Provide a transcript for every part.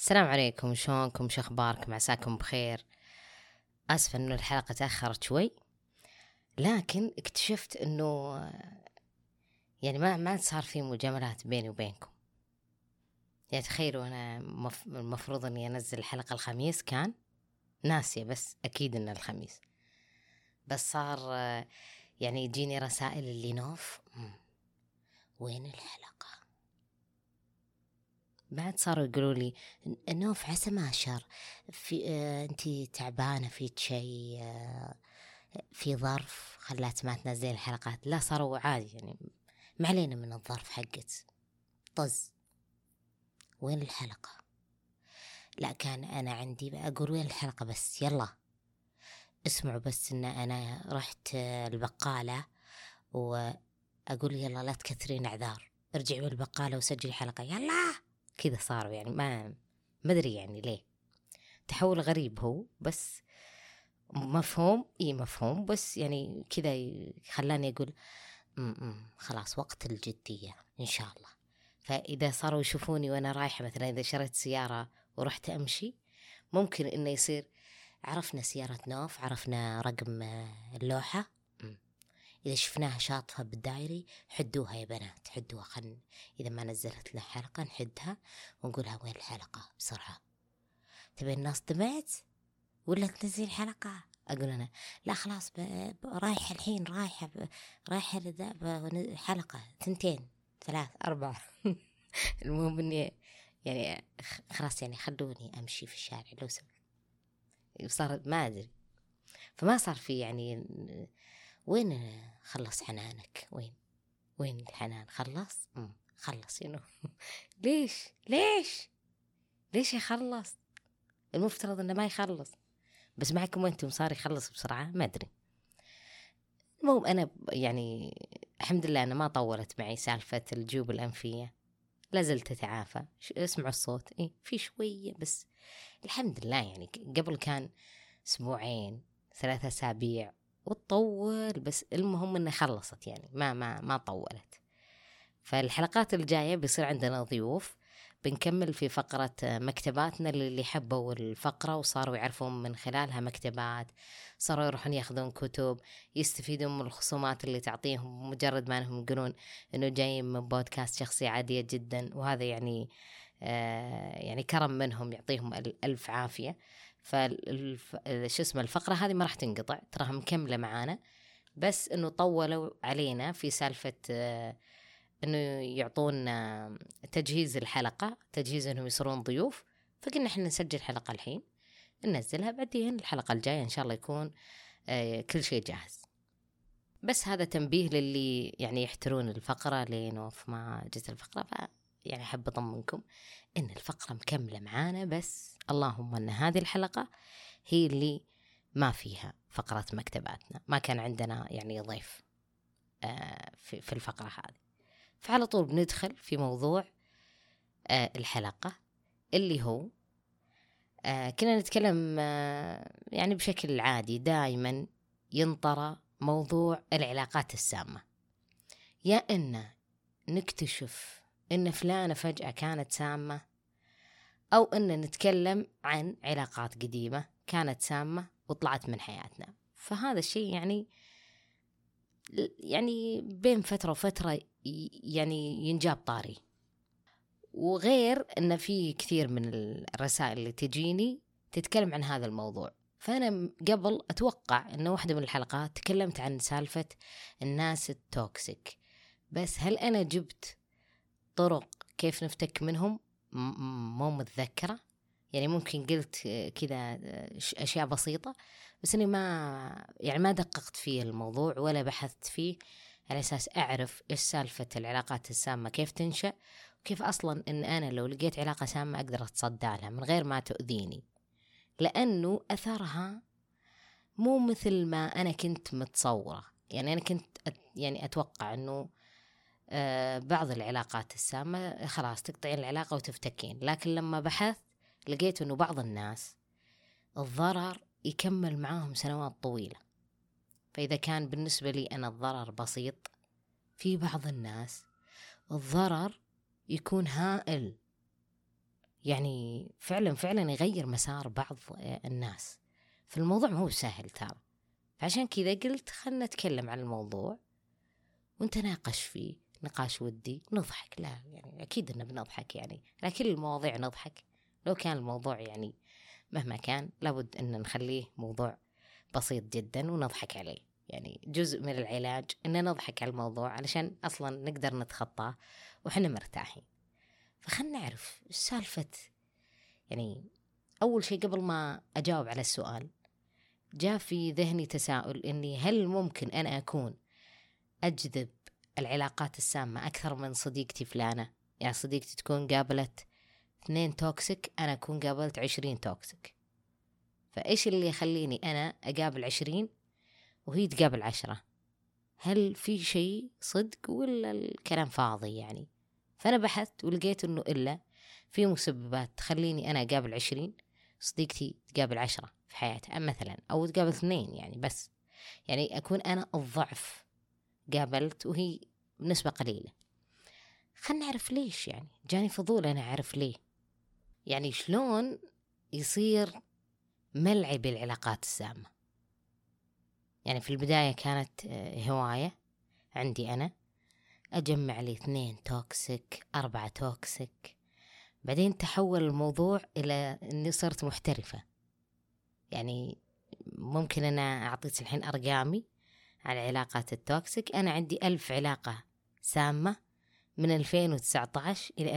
السلام عليكم، شلونكم؟ شو اخباركم؟ عساكم بخير. اسفه انه الحلقه تاخرت شوي، لكن اكتشفت انه يعني ما صار في مجاملات بيني وبينكم. يعني تخيلوا انا المفروض اني انزل الحلقه الخميس، كان ناسيه بس اكيد ان الخميس، بس صار يعني يجيني رسائل اللي نوف وين الحلقه. بعد صاروا يقولوا لي نوف عسى ما شر في انتي تعبانه فيك شيء، في ظرف خلات ما تنزل الحلقات. لا، صاروا عادي يعني، ما علينا من الظرف حقت طز. وين الحلقة؟ لا، كان أنا عندي بقول وين الحلقة، بس يلا اسمعوا بس إن أنا رحت البقالة وأقول يلا لا تكثرين أعذار، ارجعي من البقالة وسجلي حلقة يلا. كذا صاروا يعني، ما أدري يعني ليه. تحول غريب هو، بس مفهوم مفهوم، بس يعني كذا خلاني أقول خلاص وقت الجدية إن شاء الله. فإذا صاروا يشوفوني وأنا رايحة، مثلا إذا شريت سيارة ورحت أمشي، ممكن إنه يصير عرفنا سيارة نوف، عرفنا رقم اللوحة، إذا شفناها شاطفة بالدائري حدوها يا بنات، حدوها. إذا ما نزلت لها حلقة نحدها ونقولها وين الحلقة بسرعة. تبين الناس دمعت ولا تنزل حلقة؟ أقول أنا لا خلاص رايحة الحين، رايحة حلقة 2 3 4 المهم إني يعني خلاص يعني خلوني أمشي في الشارع لو صار ما أدري. فما صار في يعني وين خلص حنانك، وين الحنان خلص خلص ليش يخلص؟ المفترض إنه ما يخلص، بس معكم وانتم صار يخلص بسرعة، ما أدري. المهم أنا يعني الحمد لله أنا ما طولت معي سالفة الجيوب الأنفية، لازلت أتعافى. اسمعوا الصوت في شوية بس الحمد لله. يعني قبل كان 2 3 أسابيع وتطول، بس المهم أنها خلصت يعني ما طولت. فالحلقات الجاية بيصير عندنا ضيوف، بنكمل في فقرة مكتباتنا اللي حبوا الفقرة وصاروا يعرفون من خلالها مكتبات، صاروا يروحون ياخذون كتب، يستفيدون من الخصومات اللي تعطيهم مجرد ما انهم يقولون انه جايين من بودكاست شخصية عادية جدا. وهذا يعني يعني كرم منهم، يعطيهم ألف عافية. شو اسمه الفقرة هذه ما راح تنقطع، تراها مكملة معانا، بس انه طولوا علينا في سالفة انه يعطون تجهيز الحلقة، تجهيز انهم يصيرون ضيوف. فقلنا احنا نسجل حلقة الحين ننزلها، بعدين الحلقة الجاية ان شاء الله يكون كل شيء جاهز. بس هذا تنبيه للي يعني يحترون الفقرة لينوف ما جت الفقرة، يعني أحب أطمنكم إن الفقرة مكملة معانا، بس اللهم أن هذه الحلقة هي اللي ما فيها فقرة مكتباتنا، ما كان عندنا يعني ضيف في الفقرة هذه. فعلى طول بندخل في موضوع الحلقة اللي هو كنا نتكلم يعني بشكل عادي دائما ينطرى موضوع العلاقات السامة، يا إن نكتشف إن فلانة فجأة كانت سامة، أو إن نتكلم عن علاقات قديمة كانت سامة وطلعت من حياتنا. فهذا الشيء يعني بين فترة وفترة يعني ينجاب طاري. وغير أن في كثير من الرسائل اللي تجيني تتكلم عن هذا الموضوع. فأنا قبل أتوقع أن واحدة من الحلقات تكلمت عن سالفة الناس التوكسيك، بس هل أنا جبت طرق كيف نفتك منهم؟ مو متذكرة، يعني ممكن قلت كذا أشياء بسيطة، بس أني ما دققت في الموضوع ولا بحثت فيه على أساس أعرف إيش سالفة العلاقات السامة كيف تنشأ، وكيف أصلا إن أنا لو لقيت علاقة سامة أقدر أتصدى لها من غير ما تؤذيني، لأنه أثرها مو مثل ما أنا كنت متصورة. يعني أنا كنت يعني أتوقع أنه بعض العلاقات السامة خلاص تقطعين العلاقة وتفتكين، لكن لما بحثت لقيت أنه بعض الناس الضرر يكمل معاهم سنوات طويلة. فإذا كان بالنسبة لي أنا الضرر بسيط، في بعض الناس الضرر يكون هائل، يعني فعلا يغير مسار بعض الناس. فالموضوع مو سهل ترى. فعشان كذا قلت خلنا نتكلم عن الموضوع ونتناقش فيه نقاش ودي، نضحك. لا يعني أكيد إنه بنضحك، يعني لكن المواضيع نضحك. لو كان الموضوع يعني مهما كان لابد إن نخليه موضوع بسيط جدا ونضحك عليه. يعني جزء من العلاج إن نضحك على الموضوع علشان أصلا نقدر نتخطاه وحنا مرتاحين. فخلنا نعرف إيش سالفة. يعني أول شيء قبل ما أجاوب على السؤال، جاء في ذهني تساؤل إني هل ممكن أنا أكون أجذب العلاقات السامة أكثر من صديقتي فلانة؟ يعني صديقتي تكون قابلت 2 توكسيك، أنا أكون قابلت 20 توكسيك. فإيش اللي يخليني أنا أقابل 20 وهي تقابل 10؟ هل في شيء صدق ولا الكلام فاضي يعني؟ فأنا بحثت ولقيت إنه إلا في مسببات تخليني أنا أقابل 20 صديقتي تقابل 10 في حياتها مثلا، أو تقابل 2 يعني. بس يعني أكون أنا الضعف قابلت وهي بنسبة قليلة. خلنا نعرف ليش. يعني جاني فضول أنا أعرف ليه. يعني شلون يصير ملعب بالعلاقات السامة؟ يعني في البداية كانت هواية عندي أنا، أجمع لي 2 توكسيك 4 توكسيك. بعدين تحول الموضوع إلى أني صرت محترفة. يعني ممكن أنا أعطيك الحين أرقامي على علاقات التوكسيك. أنا عندي 1000 علاقة سامة من 2019 إلى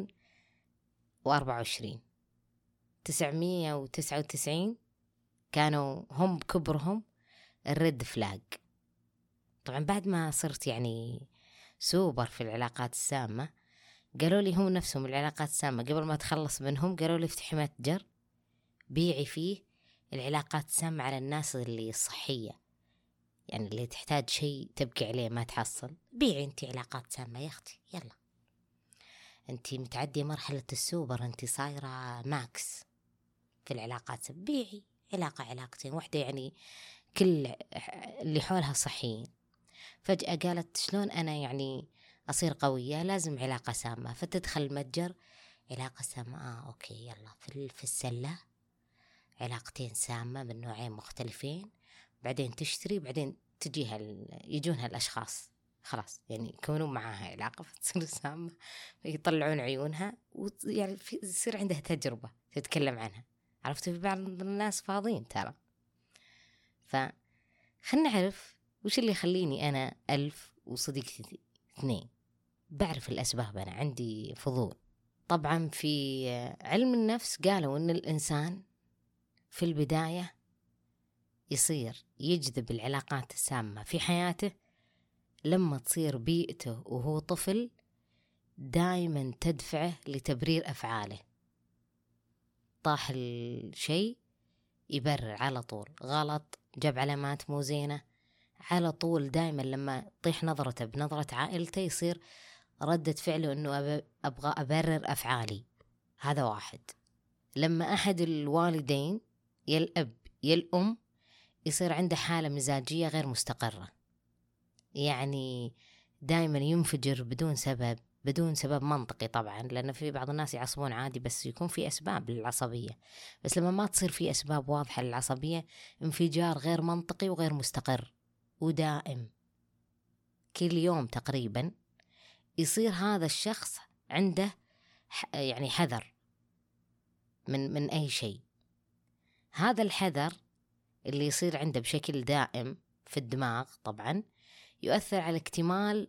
2024. 999 كانوا هم بكبرهم الريد فلاج. طبعا بعد ما صرت يعني سوبر في العلاقات السامة، قالوا لي هم نفسهم العلاقات السامة قبل ما تخلص منهم، قالوا لي افتحي متجر بيعي فيه العلاقات السامة على الناس اللي الصحية، يعني اللي تحتاج شيء تبكي عليه ما تحصل. بيعي انتي علاقات سامة يا اختي، يلا انتي متعدية مرحلة السوبر، انتي صايرة ماكس في العلاقات. بيعي علاقتين واحدة، يعني كل اللي حولها صحيين. فجأة قالت شلون أنا يعني أصير قوية؟ لازم علاقة سامة. فتدخل متجر علاقة سامة، أوكي يلا في السلة علاقتين سامة من نوعين مختلفين. بعدين تشتري، بعدين تجيها يجونها الأشخاص خلاص يعني يكونون معاها علاقة فتصير سامة، يطلعون عيونها ويعني يصير عندها تجربة تتكلم عنها. عرفت في بعض الناس فاضيين ترى. فخلنا نعرف وش اللي يخليني أنا 1000 وصديقتي 2. بعرف الأسباب، أنا عندي فضول. طبعا في علم النفس قالوا أن الإنسان في البداية يصير يجذب العلاقات السامة في حياته لما تصير بيئته وهو طفل دائما تدفعه لتبرير أفعاله. طاح الشيء يبرر على طول، غلط جاب علامات مو زينة على طول. دائما لما تطيح نظرته بنظرة عائلته يصير ردة فعله أنه أبغى أبرر أفعالي. هذا واحد. لما أحد الوالدين يا الأب يا الأم يصير عنده حالة مزاجية غير مستقرة، يعني دائما ينفجر بدون سبب منطقي. طبعا لأن في بعض الناس يعصبون عادي، بس يكون في أسباب للعصبية. بس لما ما تصير في أسباب واضحة للعصبية، انفجار غير منطقي وغير مستقر ودائم كل يوم تقريبا، يصير هذا الشخص عنده يعني حذر من أي شيء. هذا الحذر اللي يصير عنده بشكل دائم في الدماغ طبعا يؤثر على اكتمال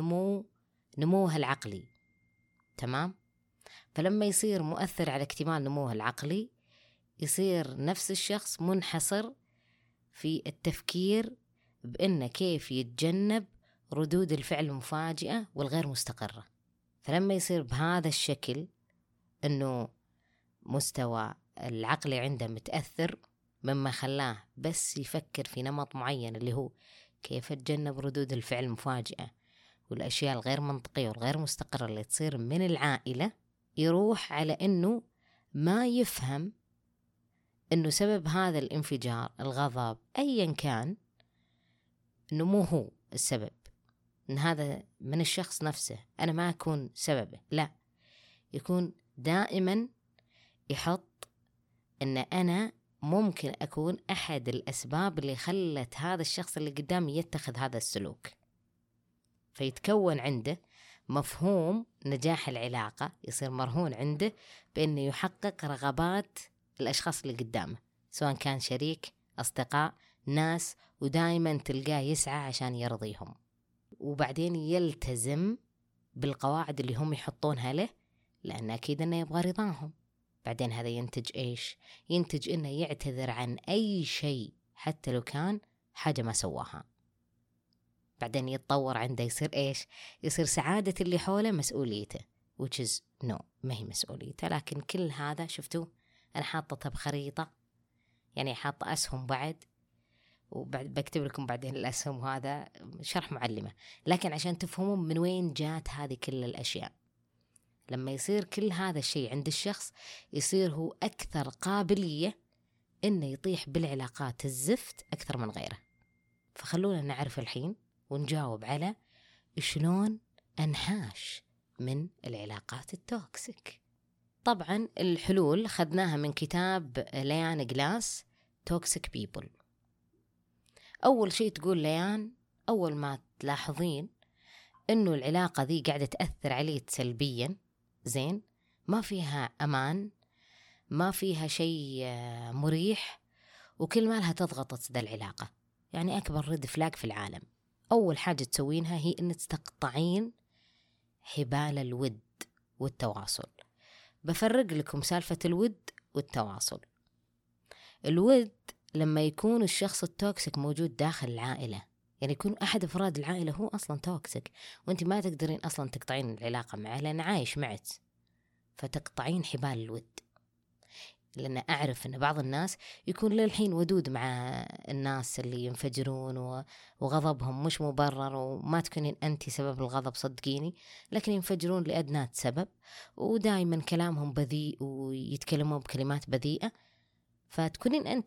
نموه العقلي. تمام؟ فلما يصير مؤثر على اكتمال نموه العقلي، يصير نفس الشخص منحصر في التفكير بأنه كيف يتجنب ردود الفعل المفاجئة والغير مستقرة. فلما يصير بهذا الشكل أنه مستوى العقلي عنده متأثر، مما خلاه بس يفكر في نمط معين اللي هو كيف أتجنب ردود الفعل المفاجئة والأشياء الغير منطقية والغير مستقرة اللي تصير من العائلة، يروح على أنه ما يفهم أنه سبب هذا الانفجار الغضب أيا كان أنه مو هو السبب، أن هذا من الشخص نفسه، أنا ما أكون سببه. لا، يكون دائما يحط أن أنا ممكن أكون أحد الأسباب اللي خلت هذا الشخص اللي قدامي يتخذ هذا السلوك، فيتكون عنده مفهوم نجاح العلاقة، يصير مرهون عنده بأنه يحقق رغبات الأشخاص اللي قدامه، سواء كان شريك، أصدقاء، ناس، ودائما تلقاه يسعى عشان يرضيهم، وبعدين يلتزم بالقواعد اللي هم يحطونها له، لأن أكيد أنه يبغى رضاهم. بعدين هذا ينتج إيش؟ ينتج إنه يعتذر عن أي شيء حتى لو كان حاجة ما سواها. بعدين يتطور عنده يصير إيش؟ يصير سعادة اللي حوله مسؤوليته، which is no، ما هي مسؤوليته. لكن كل هذا شفتوا أنا حاطتها بخريطة، يعني حاطة أسهم بعد، وبعد بكتب لكم بعدين الأسهم، وهذا شرح معلمة، لكن عشان تفهمون من وين جات هذه كل الأشياء. لما يصير كل هذا الشيء عند الشخص، يصير هو أكثر قابلية إنه يطيح بالعلاقات الزفت أكثر من غيره. فخلونا نعرف الحين ونجاوب على شلون أنحاش من العلاقات التوكسيك. طبعا الحلول خذناها من كتاب ليان جلاس توكسيك بيبل. أول شيء تقول ليان، أول ما تلاحظين إنه العلاقة ذي قاعدة تأثر عليك سلبيا، زين، ما فيها أمان، ما فيها شيء مريح، وكل ما لها تضغط ذا العلاقة، يعني أكبر ريد فلاج في العالم، أول حاجة تسوينها هي إنك تقطعين حبال الود والتواصل. بفرق لكم سالفة الود والتواصل. الود لما يكون الشخص التوكسيك موجود داخل العائلة، يعني يكون أحد أفراد العائلة هو أصلا توكسيك، وأنت ما تقدرين أصلا تقطعين العلاقة معه لأن عايش معك، فتقطعين حبال الود. لأن أعرف أن بعض الناس يكون للحين ودود مع الناس اللي ينفجرون وغضبهم مش مبرر، وما تكونين أنت سبب الغضب صدقيني، لكن ينفجرون لأدنى سبب، ودائما كلامهم بذيء ويتكلمون بكلمات بذيئة، فتكونين أنت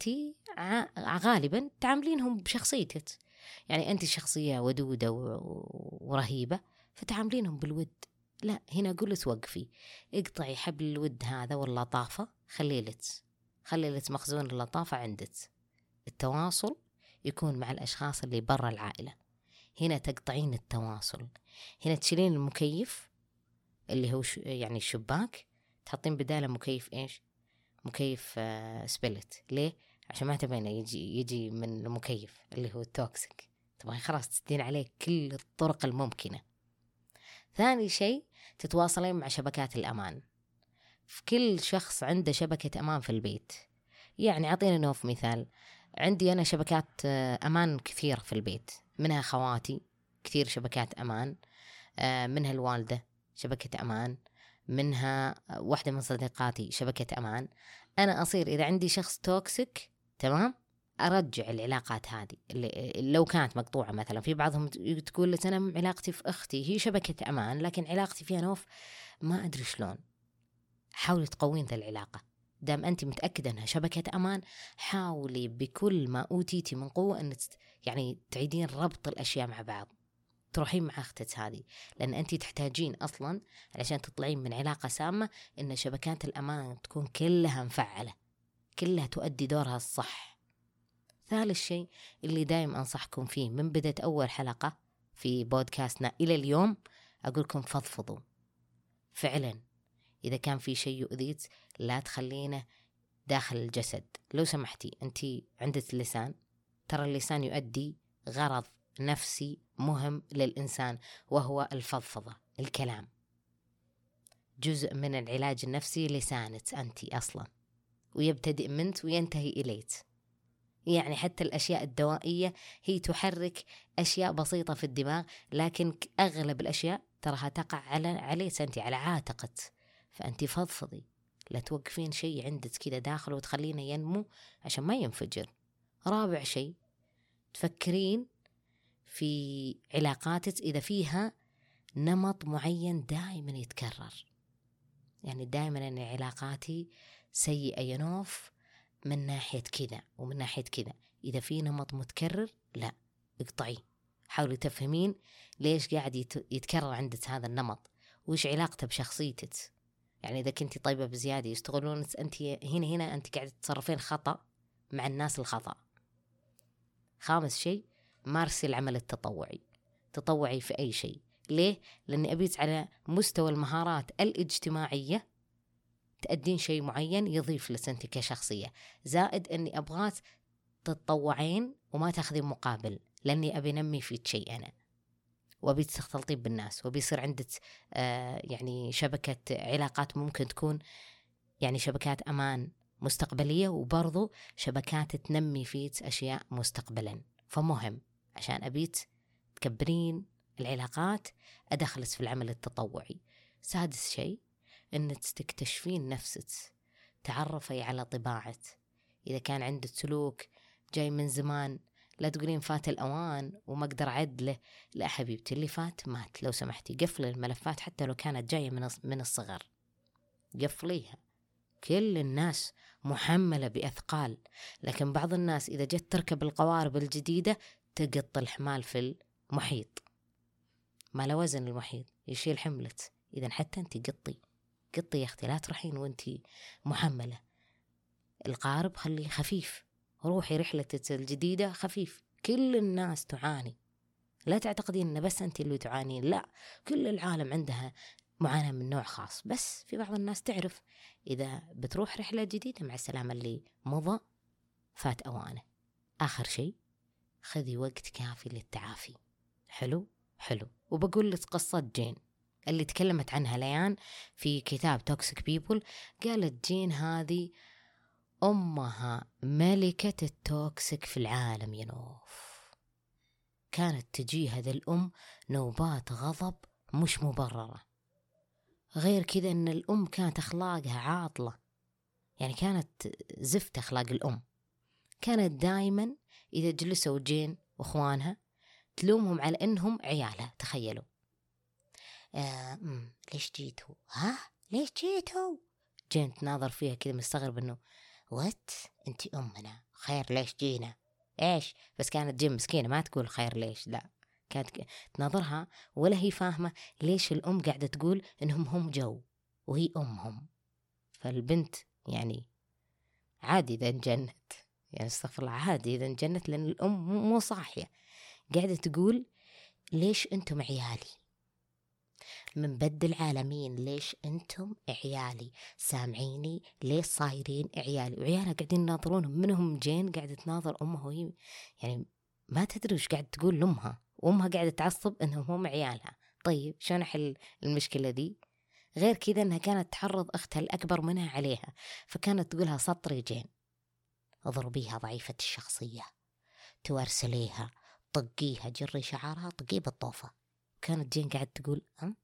غالبا تعاملينهم بشخصيتك، يعني أنت شخصية ودودة ورهيبة فتعاملينهم بالود. لا، هنا أقول توقفي، اقطعي حبل الود هذا واللطافة، خلي لك مخزون اللطافة عندك. التواصل يكون مع الأشخاص اللي برا العائلة، هنا تقطعين التواصل، هنا تشيلين المكيف اللي هو يعني الشباك، تحطين بداله مكيف إيش؟ مكيف سبلت. ليه؟ عشان ما تبين يجي من المكيف اللي هو التوكسيك، طبعا خلاص تدين عليه كل الطرق الممكنة. ثاني شيء تتواصلين مع شبكات الأمان. في كل شخص عنده شبكة أمان في البيت، يعني أعطينا نوف مثال، عندي أنا شبكات أمان كثير في البيت، منها خواتي كثير شبكات أمان، منها الوالدة شبكة أمان، منها واحدة من صديقاتي شبكة أمان. أنا أصير إذا عندي شخص توكسيك، تمام، أرجع العلاقات هذه اللي لو كانت مقطوعة. مثلا في بعضهم تقول لك أنا علاقتي في أختي هي شبكة أمان، لكن علاقتي فيها نوف ما أدري شلون. حاولي تقوين ذا العلاقة، دام أنت متأكدة أنها شبكة أمان، حاولي بكل ما أوتيتي من قوة أن يعني تعيدين ربط الأشياء مع بعض، تروحين مع أختك هذه، لأن أنت تحتاجين أصلا علشان تطلعين من علاقة سامة إن شبكات الأمان تكون كلها مفعلة، كلها تؤدي دورها الصح. ثالث شيء اللي دايم أنصحكم فيه من بداية أول حلقة في بودكاستنا إلى اليوم، أقولكم فضفضوا فعلا. إذا كان في شيء يؤذيك لا تخلينه داخل الجسد، لو سمحتي. أنت عندك اللسان، ترى اللسان يؤدي غرض نفسي مهم للإنسان، وهو الفضفضة، الكلام. جزء من العلاج النفسي لسانك أنت أصلا، ويبتدئ منك وينتهي إليك. يعني حتى الأشياء الدوائية هي تحرك أشياء بسيطة في الدماغ، لكن أغلب الأشياء تراها تقع عليك أنت، على عاتقك. فأنت فضفضي، لا توقفين شيء عندك كذا داخل وتخلينه ينمو عشان ما ينفجر. رابع شيء، تفكرين في علاقاتك إذا فيها نمط معين دائما يتكرر، يعني دائما أن علاقاتي سيئة ينوف من ناحية كذا ومن ناحية كذا. إذا في نمط متكرر، لا، اقطعيه. حاولي تفهمين ليش قاعد يتكرر عندك هذا النمط، وإيش علاقته بشخصيتك. يعني إذا كنتي طيبة بزيادة يستغلون أنت هنا أنت قاعدة تتصرفين خطأ مع الناس الخطأ. خامس شيء، مارسي العمل التطوعي في أي شيء. ليه؟ لأني أبيت على مستوى المهارات الاجتماعية تأدين شيء معين يضيف لك أنت كشخصية، زائد أني أبغاك تتطوعين وما تاخذين مقابل، لأني أبي نمي فيك شيء أنا، وأبي تختلطين بالناس، وأبي يصير عندك يعني شبكة علاقات ممكن تكون يعني شبكات أمان مستقبلية، وبرضو شبكات تنمي فيك أشياء مستقبلا. فمهم عشان أبيت تكبرين العلاقات أدخلت في العمل التطوعي. سادس شيء، أنك تكتشفين نفسك، تعرفي على طباعك. إذا كان عندك سلوك جاي من زمان لا تقولين فات الأوان وما أقدر أعدله، لا حبيبتي، اللي فات مات، لو سمحتي قفل الملفات حتى لو كانت جاية من الصغر، قفليها. كل الناس محملة بأثقال، لكن بعض الناس إذا جت تركب القوارب الجديدة تقط الحمال في المحيط، ما له وزن المحيط يشيل حملت. إذا حتى أنت قطي يا أختي، لا تروحين وأنت محملة. القارب خليه خفيف، روحي رحلتك الجديدة خفيف. كل الناس تعاني، لا تعتقدين أن بس أنت اللي تعانين، لا، كل العالم عندها معاناة من نوع خاص، بس في بعض الناس تعرف إذا بتروح رحلة جديدة مع السلامة، اللي مضى فات أوانه. آخر شيء، خذي وقت كافي للتعافي. حلو. وبقول لك قصة جين اللي تكلمت عنها ليان في كتاب توكسيك بيبل. قالت جين هذه أمها ملكة التوكسيك في العالم يا نوف. كانت تجي هذا الأم نوبات غضب مش مبررة. غير كذا أن الأم كانت أخلاقها عاطلة، يعني كانت زفت أخلاق الأم. كانت دائما إذا جلسوا جين وأخوانها تلومهم على أنهم عيالها. تخيلوا، ليش جيتوا؟ ليش جيتوا؟ جين تناظر فيها كذا مستغرب أنه أنت أمنا، خير ليش جينا؟ إيش؟ بس كانت جين مسكينة ما تقول خير ليش، لا، كانت تناظرها ولا هي فاهمة ليش الأم قاعدة تقول إنهم هم جو وهي أمهم. فالبنت يعني عادي إذا انجنت، يعني استغفر الله، عادي إذا انجنت، لأن الأم مو صاحية، قاعدة تقول ليش أنتم عيالي من بد العالمين، ليش أنتم عيالي، سامعيني ليش صايرين عيالي؟ وعيالها قاعدين يناظرونهم. منهم جين قاعدة تناظر أمها وهي يعني ما تدري وش قاعدة تقول لأمها، وأمها قاعدة تعصب أنهم هم عيالها. طيب شلون أحل المشكلة دي؟ غير كذا أنها كانت تحرض أختها الأكبر منها عليها، فكانت تقولها سطري جين، اضربيها ضعيفة الشخصية، توارسليها، طقيها، جري شعرها، طقيه بالطوفة. كانت جين قاعدة تقول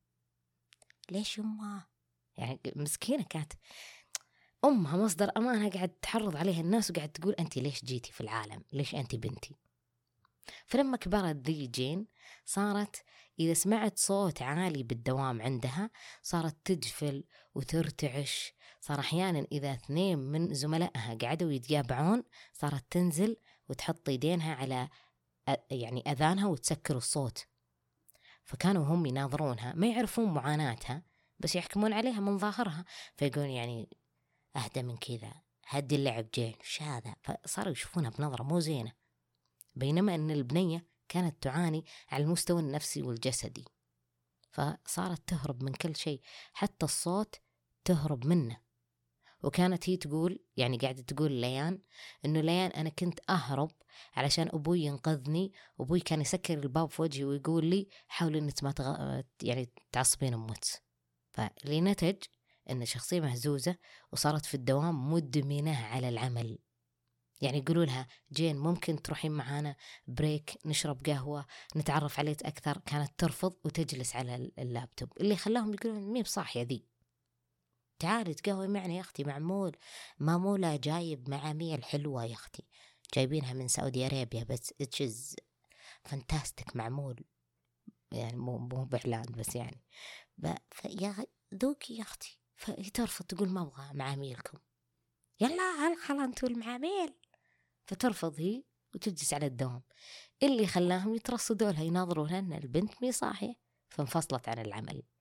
ليش أمها؟ يعني مسكينة، كانت أمها مصدر أمانها، قاعد تحرض عليها الناس وقاعد تقول أنت ليش جيتي في العالم، ليش أنت بنتي. فلما كبرت ذي جين صارت إذا سمعت صوت عالي بالدوام عندها صارت تجفل وترتعش. صار أحيانا إذا 2 من زملائها قعدوا يتجابعون صارت تنزل وتحط يدينها على يعني أذانها وتسكر الصوت. فكانوا هم يناظرونها ما يعرفون معاناتها، بس يحكمون عليها من ظاهرها، فيقولون يعني أهدى من كذا، هدي اللعب جين، وش هذا؟ فصاروا يشوفونها بنظرة مو زينة. بينما أن البنية كانت تعاني على المستوى النفسي والجسدي، فصارت تهرب من كل شيء، حتى الصوت تهرب منه. وكانت هي تقول يعني قاعدة تقول ليان إنه ليان أنا كنت أهرب علشان أبوي ينقذني. أبوي كان يسكر الباب في وجهي ويقول لي حاولي إنك ما يعني تعصبين أموت. فلنتج إن شخصية مهزوزة وصارت في الدوام مدمنة على العمل. يعني يقولوا لها جين ممكن تروحين معانا بريك نشرب قهوة نتعرف عليك أكثر، كانت ترفض وتجلس على اللابتوب، اللي خلاهم يقولون مي بصاحية ذي، تعالي تقهوي معنا يا أختي، معمولة جايب معاميل حلوة يا أختي، جايبينها من سعودي أرابيا بس اتشز فانتاستيك معمول، يعني مو بإعلان بس يعني يا ذوقي يا أختي. فهي ترفض تقول ما أبغى معاميلكم، يلا خلا انتوا المعاميل. فترفض هي وتجلس على الدوام، اللي خلاهم يترصدوا لها يناظروا لها أن البنت مي صاحية، فانفصلت عن العمل.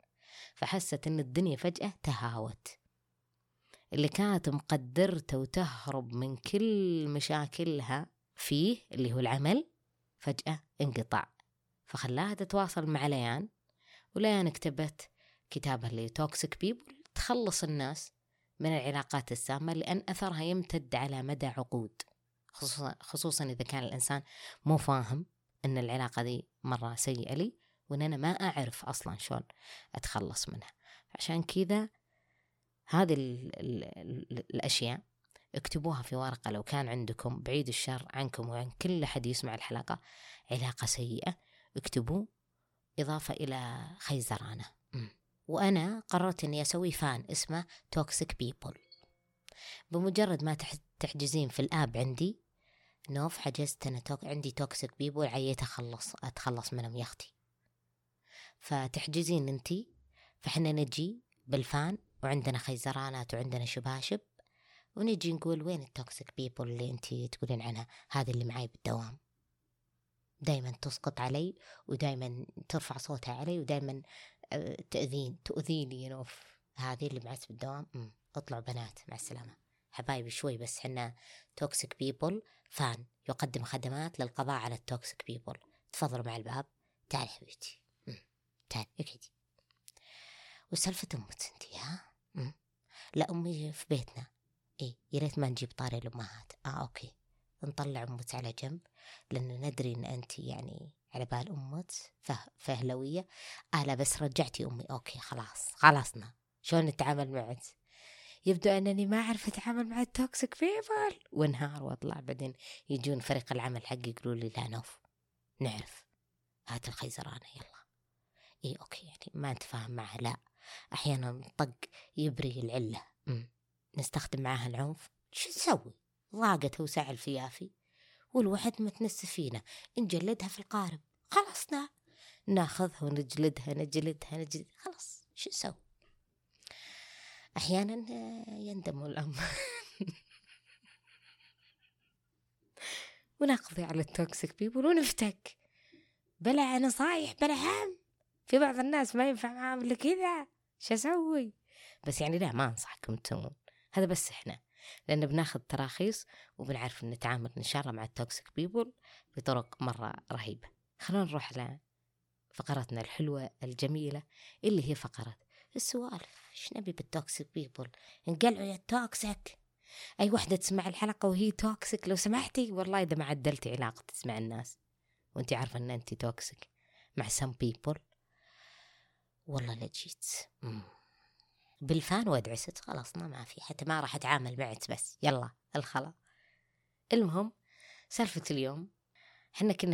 فحست إن الدنيا فجأة تهاوت. اللي كانت مقدرته وتهرب من كل مشاكلها فيه اللي هو العمل فجأة انقطع، فخلاها تتواصل مع ليان، وليان كتبت كتابها اللي توكسيك بيبل تخلص الناس من العلاقات السامة، لأن أثرها يمتد على مدى عقود، خصوصا إذا كان الإنسان مو فاهم أن العلاقة دي مرة سيئة لي وأن أنا ما أعرف أصلا شلون أتخلص منها. عشان كذا هذه الأشياء اكتبوها في ورقة لو كان عندكم، بعيد الشر عنكم وعن كل أحد يسمع الحلقة، علاقة سيئة اكتبوا إضافة إلى خيزرانة. وأنا قررت أني أسوي فان اسمه توكسيك بيبل. بمجرد ما تحجزين في الآب عندي نوف حجزت أنا عندي توكسيك بيبل، عييت أتخلص منهم يا أختي، فتحجزين أنتي، فحنا نجي بالفان وعندنا خيزرانات وعندنا شباشب، ونجي نقول وين التوكسيك بيبل اللي أنتي تقولين عنها، هذه اللي معي بالدوام دايما تسقط علي ودايما ترفع صوتها علي ودايما تؤذيني نوف، هذه اللي معي بالدوام. اطلعوا بنات مع السلامة حبايبي شوي، بس حنا توكسيك بيبل فان يقدم خدمات للقضاء على التوكسيك بيبل، تفضلوا مع الباب، تعالي حبيبتي تعالي اقعدي. وسالفة أمك انتي ها؟ لا أمي في بيتنا. إيه يا ريت ما نجيب طاري الأمهات. أوكي نطلع أمك على جنب، لأنه ندري أن أنت يعني على بال أمك فهلوية. لا بس رجعتي أمي. أوكي خلاصنا شلون نتعامل معك؟ يبدو أنني ما أعرف أتعامل مع التوكسيك بيبل وانهار واطلع. بعدين يجون فريق العمل حقي يقولوا لي لا نوف نعرف، هات الخيزرانة يلا. إيه أوكي يعني ما نتفاهم معها، لا أحيانا طق يبري العلة، نستخدم معها العنف. شو نسوي؟ ضاقت وسع الفيافي والواحد متنسف فينا، نجلدها في القارب، خلصنا ناخذها ونجلدها خلاص شو نسوي؟ أحيانا يندم الأمر ونقضي على التوكسيك بيبل ونفتك بلا نصايح بلا هم. في بعض الناس ما ينفع معهم إلا كذا، شو أسوي؟ بس يعني لا ما أنصحكم تسوون هذا، بس إحنا لأن بناخذ تراخيص وبنعرف نتعامل إن شاء الله مع التوكسيك بيبل بطرق مرة رهيبة. خلونا نروح لفقرتنا الحلوة الجميلة اللي هي فقرة السوالف. إيش نبي بالتوكسيك بيبل؟ نقلعوا يا التوكسيك. أي وحدة تسمع الحلقة وهي توكسيك لو سمحتي والله إذا ما عدلتي علاقتك مع الناس وانتي عارفة أن أنتي توكسيك مع some people، والله لجيت بالفان وادعست خلاصنا ما في، حتى ما راح أتعامل معك، بس يلا الخلا. المهم سالفة اليوم، احنا كنا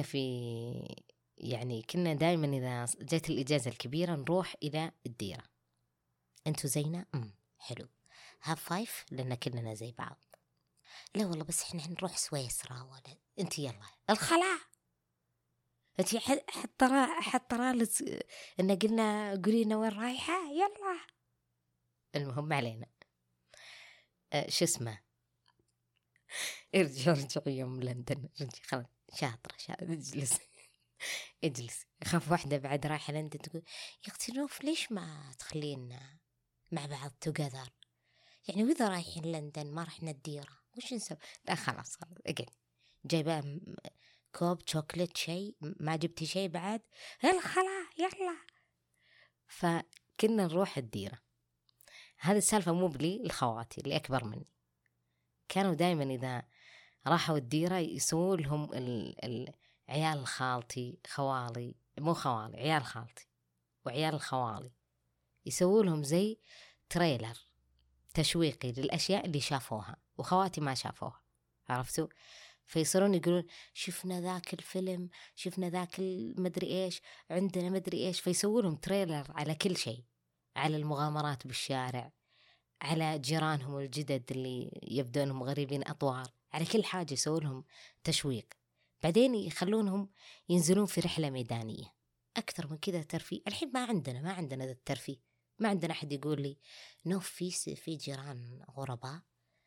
كنا دائما إذا جت الإجازة الكبيرة نروح إلى الديرة. أنتوا زينا حلو هاف فايف لأن كلنا زي بعض. لا والله بس احنا نروح سويسرا ولا انتي يلا الخلا، انتي حط رالس ان قولينا وين رايحة يلا. المهم علينا شو اسمه ارجع يوم لندن خلاص شاطرة اجلس خاف واحدة بعد رايحة لندن تقول يا اختي نوف ليش ما تخلينا مع بعض توجذر، يعني وإذا رايحين لندن ما رحنا الديرة وش نسوي؟ لا خلاص اقعد جايبه كوب شوكليت شيء ما جبتي شيء بعد الخلا يلا. فكنا نروح الديرة. هذه السالفة مو بلي الخواتي اللي أكبر مني كانوا دائما إذا راحوا الديرة يسووا لهم عيال خالتي خوالي مو خوالي عيال خالتي وعيال الخوالي يسووا لهم زي تريلر تشويقي للأشياء اللي شافوها وخواتي ما شافوها، عرفتوا؟ فيصيرون يقولون شفنا ذاك الفيلم، شفنا ذاك المدري إيش، عندنا مدري إيش، فيسووا لهم تريلر على كل شيء، على المغامرات بالشارع، على جيرانهم الجدد اللي يبدونهم غريبين أطوار، على كل حاجة يسووا لهم تشويق. بعدين يخلونهم ينزلون في رحلة ميدانية. أكثر من كذا ترفيه الحين ما عندنا ذا الترفيه. ما عندنا أحد يقول لي نوف في جيران غرباء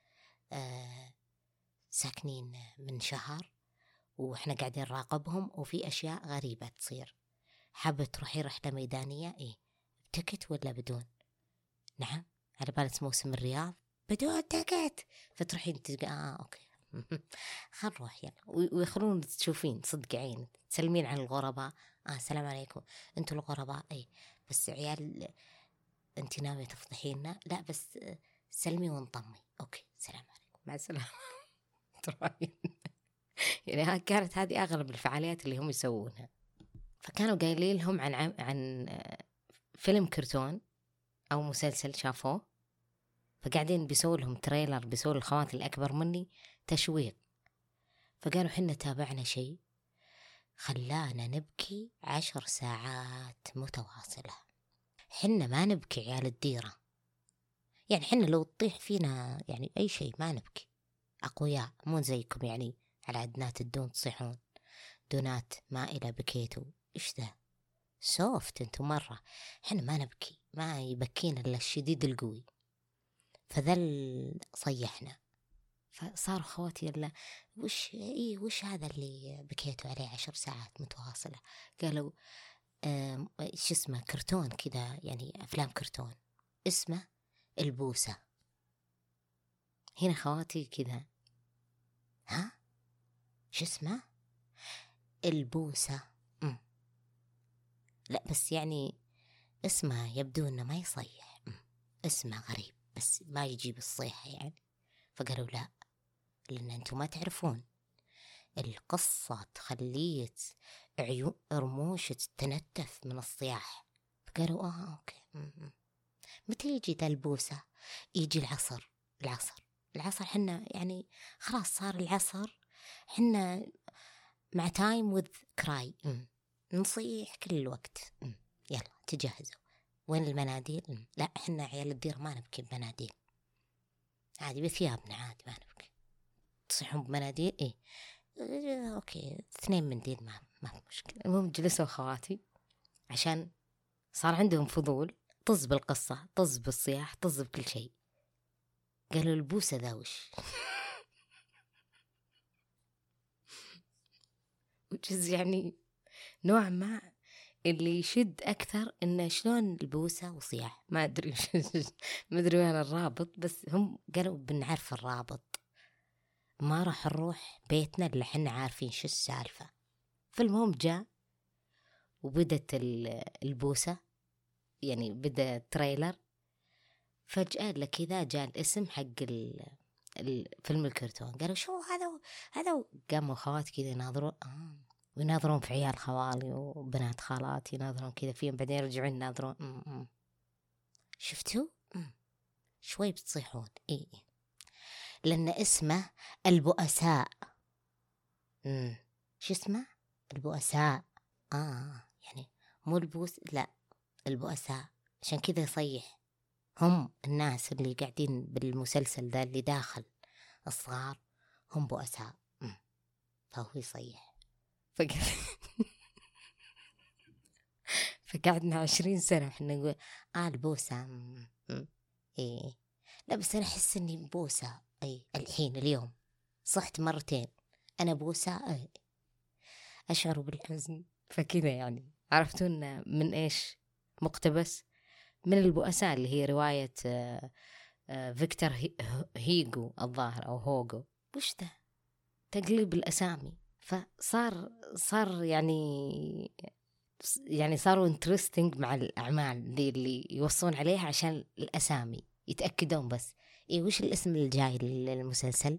ساكنين من شهر وإحنا قاعدين نراقبهم وفي أشياء غريبة تصير، حابة تروحي رحلة ميدانية؟ إيه تكت ولا بدون؟ نعم، على بالك موسم الرياض بدون تكت. فتروحين تلقى أوكي خل نروح يلا، ويخلون تشوفين صدق عين تسلمين على الغرباء. السلام عليكم أنتوا الغرباء. أي بس عيال أنت ناوية تفضحينا؟ لا بس سلمي وانطمي. أوكي السلام عليكم مع السلامة. يعني كانت هذه أغلب الفعاليات اللي هم يسوونها. فكانوا قايلين لهم عن فيلم كرتون أو مسلسل شافوه، فقاعدين بيسووا لهم تريلر، بيسووا الخوات الأكبر مني تشويق. فقالوا حنا تابعنا شيء خلانا نبكي 10 ساعات متواصلة. حنا ما نبكي عيال الديرة، يعني حنا لو تطيح فينا يعني أي شيء ما نبكي، أقوياء مو زيكم يعني على عدنات الدون تصيحون. دونات مائلة بكيتوا إيش ذا سوفت انتو مرة. حنا ما نبكي، ما يبكينا إلا الشديد القوي. فذل صيحنا. فصاروا خواتي يلا وش هذا اللي بكيتوا عليه 10 ساعات متواصلة؟ قالوا شو اسمه كرتون كذا، يعني أفلام كرتون اسمه البوسة. هنا خواتي كذا ها شو اسمه البوسة. لا بس يعني اسمه يبدو انه ما يصيح، اسمه غريب بس ما يجيب الصيحة يعني. فقالوا لا، لأن أنتم ما تعرفون القصة تخليت رموش تتنتف من الصياح. فقالوا أوكي. متى يجي ذا البوسة؟ يجي العصر حنا يعني خلاص صار العصر، حنا مع تايم وذ كراي، نصيح كل الوقت. يلا تجهزوا، وين المناديل؟ لا حنا عيال الدير ما نبكي بمناديل، عادي بثيابنا عادي ما نبكي. تصيحون بمناديل؟ إيه أوكي 2 منديل ما في مشكلة. المهم جلسوا خواتي عشان صار عندهم فضول، طز بالقصة، طز بالصياح، طز بكل شيء. قالوا البوسة ذا وش؟ وجز يعني نوع ما اللي يشد أكثر إنه شلون البوسة وصياح، ما أدري ما أدري وين الرابط، بس هم قالوا بنعرف الرابط، ما راح نروح بيتنا اللي حنا عارفين شو السالفة. فالمهم جاء وبدت البوسة، يعني بدأ التريلر. فجأة لكذا جاء الاسم حق الفيلم الكرتون. قالوا شو هذا قاموا خوات كذا يناظرون ويناظرون في عيال خوالي وبنات خالاتي، يناظرون كذا فيهم، بعدين يرجعون يناظرون. شفتوا شوي بتصيحون. إيه لأن اسمه البؤساء. شو اسمه البؤساء؟ يعني مو البوس، لا البؤساء، عشان كذا يصيح. هم الناس اللي قاعدين بالمسلسل ذا اللي داخل الصغار هم بؤساء. فهو يصيح. فقعدنا 20 سنة احنا نقول البوسة. إيه لا بس أنا أحس إني بوسة. أي الحين اليوم صحت مرتين أنا بوسة، أشعر بالحزن. فكذا يعني عرفتون من إيش مقتبس؟ من البؤساء اللي هي رواية فيكتور هيغو الظاهر أو هوغو. وش ده تقليب الأسامي. فصار يعني صاروا انترستينج مع الأعمال دي اللي يوصون عليها عشان الأسامي يتأكدون بس. وش الاسم الجاي للمسلسل؟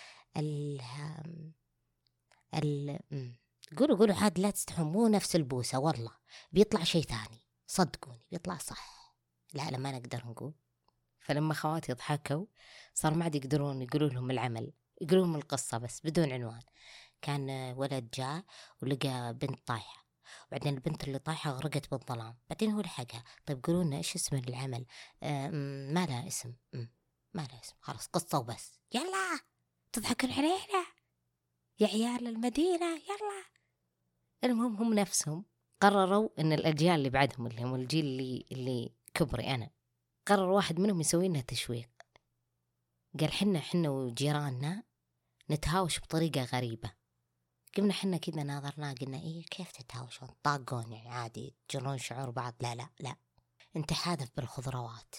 قولوا عاد لا تستحون، مو نفس البوسة والله بيطلع شيء ثاني، صدقوني بيطلع صح. لا ما نقدر نقول. فلما خواتي يضحكوا صار ما عاد يقدرون يقولوا لهم العمل، يقولوا لهم القصة بس بدون عنوان. كان ولد جاء ولقى بنت طايحة، وبعدين البنت اللي طايحة غرقت بالظلام، بعدين هو لحقها. طيب قولوا لنا إيش اسم العمل؟ ما له اسم. ما له اسم، خلاص قصة وبس. يلا تضحكون علينا يا عيال المدينة يلا. المهم هم نفسهم قرروا إن الأجيال اللي بعدهم اللي هم الجيل اللي كبري أنا، قرر واحد منهم يسوي لنا تشويق. قال حنا وجيراننا نتهاوش بطريقة غريبة. قمنا حنا كذا ناظرنا قلنا كيف تتهاوشون؟ طاقون يعني عادي تجرون شعور بعض؟ لا أنت حادث بالخضروات،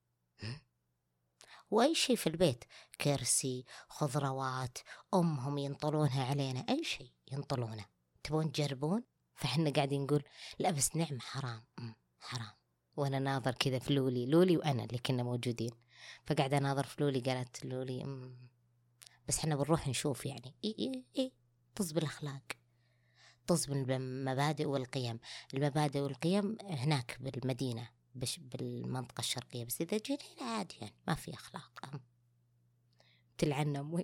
وأي شيء في البيت، كرسي، خضروات، أمهم ينطلونها علينا، أي شيء ينطلونه، تبون تجربون؟ فحنا قاعدين نقول لا بس نعم حرام، حرام. وأنا ناظر كذا في لولي وأنا اللي كنا موجودين، فقاعدة ناظر في لولي، قالت لولي بس حنا بنروح نشوف يعني إيه طز بالأخلاق، طز بالمبادئ والقيم. المبادئ والقيم هناك بالمدينة بالمنطقة الشرقية، بس إذا جينا هنا عادي يعني ما في أخلاق. تلعنم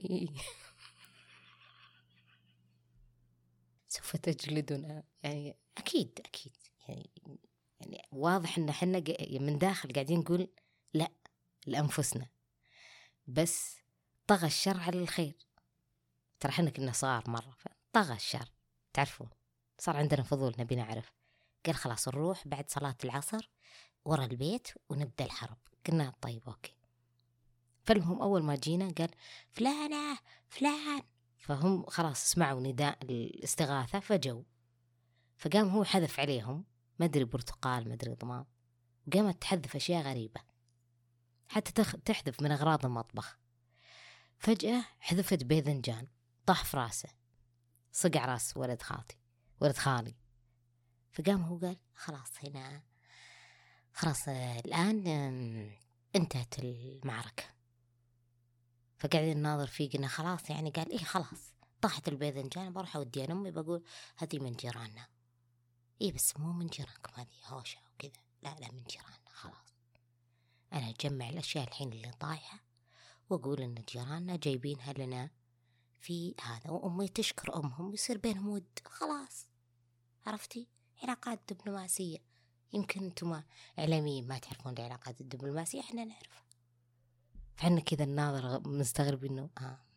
سوف تجلدنا يعني. أكيد يعني واضح إن حنا من داخل قاعدين نقول لا لأنفسنا، بس طغى الشر على الخير. ترى حنا كنا صغار مرة، طغى الشر، تعرفون صار عندنا فضول نبي نعرف. قال خلاص نروح بعد صلاة العصر ورا البيت ونبدأ الحرب. قلنا طيب أوكي. فالمهم أول ما جينا قال فلانة فلان، فهم خلاص سمعوا نداء الاستغاثة فجوا. فقام هو حذف عليهم، ما أدري برتقال ما أدري ضمان، وقامت تحذف أشياء غريبة حتى تحذف من أغراض المطبخ. فجأة حذفت باذنجان طاح في راسه، صقع راس ولد خالي. فقام هو قال خلاص هنا خلاص الآن انتهت المعركة. فقاعدين نناظر فيه، قلنا خلاص يعني. قال إيه خلاص طاحت الباذنجان، بروح أوديها لأمي بقول هذه من جيراننا. إيه بس مو من جيرانكم، هذه هوشة وكذا. لا من جيراننا. خلاص أنا أجمع الأشياء الحين اللي طايحة وأقول إن جيراننا جايبينها لنا في هذا، وأمي تشكر أمهم يصير بينهم ود. خلاص عرفتي علاقات دبلوماسية. يمكن أنتم إعلاميين ما تعرفون العلاقات الدبلوماسية، إحنا نعرفها. فعنا كذا الناظر مستغرب إنه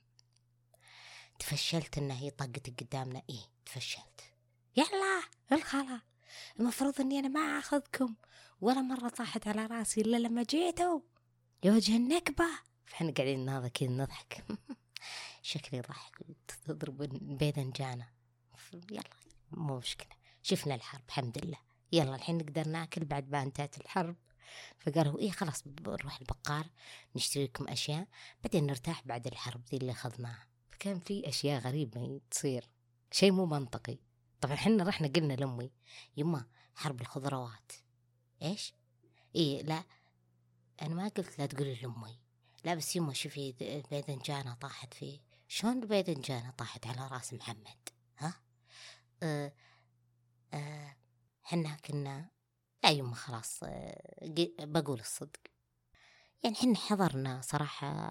تفشلت إنها هي طقت قدامنا. إيه تفشلت، يلا الخلا المفروض إني أنا ما أخذكم ولا مرة طاحت على راسي إلا لما جيتوا يا وجه النكبة. فإحنا قاعدين ناظر كذا نضحك شكلي ضحك تضرب باذنجانة. يلا مو مشكلة، شفنا الحرب الحمد لله، يلا الحين نقدر ناكل بعد ما انتهت الحرب. فقالوا إيه خلاص بنروح البقال نشتري لكم أشياء بعدين نرتاح بعد الحرب دي اللي أخذناها. فكان في أشياء غريبة تصير، شيء مو منطقي. طبعا حنا رحنا قلنا لأمي يما حرب الخضروات. إيش؟ إيه لا أنا ما قلت لا تقولي لأمي، لا بس يما شوفي الباذنجانة طاحت فيه. شلون الباذنجانة طاحت على راس محمد؟ ها حنا كنا لا يما خلاص بقول الصدق يعني حنا حضرنا صراحة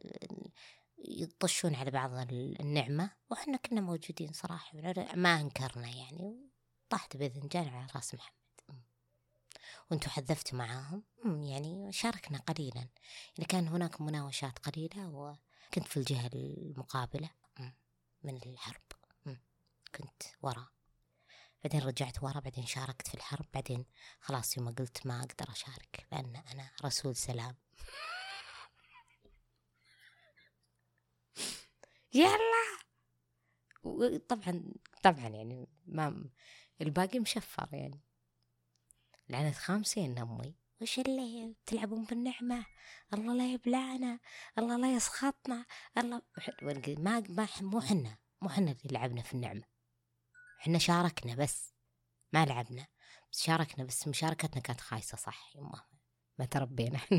يطشون على بعض النعمة وحنا كنا موجودين صراحة ما أنكرنا يعني. طاحت باذنجان على راس محمد وانتو حذفتوا معاهم يعني شاركنا قليلا. إذا كان هناك مناوشات قليلة وكنت في الجهة المقابلة من الحرب، كنت وراء، بعدين رجعت وراء، بعدين شاركت في الحرب، بعدين خلاص يوم قلت ما أقدر أشارك لأن أنا رسول سلام. يلا طبعا يعني ما الباقي مشفر يعني. لعنة خامسين أمي وش اللي تلعبون بالنعمة، الله لا يبلعنا، الله لا يسخطنا، الله ما مو حنا اللي لعبنا في النعمة. حنا شاركنا بس ما لعبنا، بس شاركنا، بس مشاركتنا كانت خايسة صح يما ما تربينا حنا.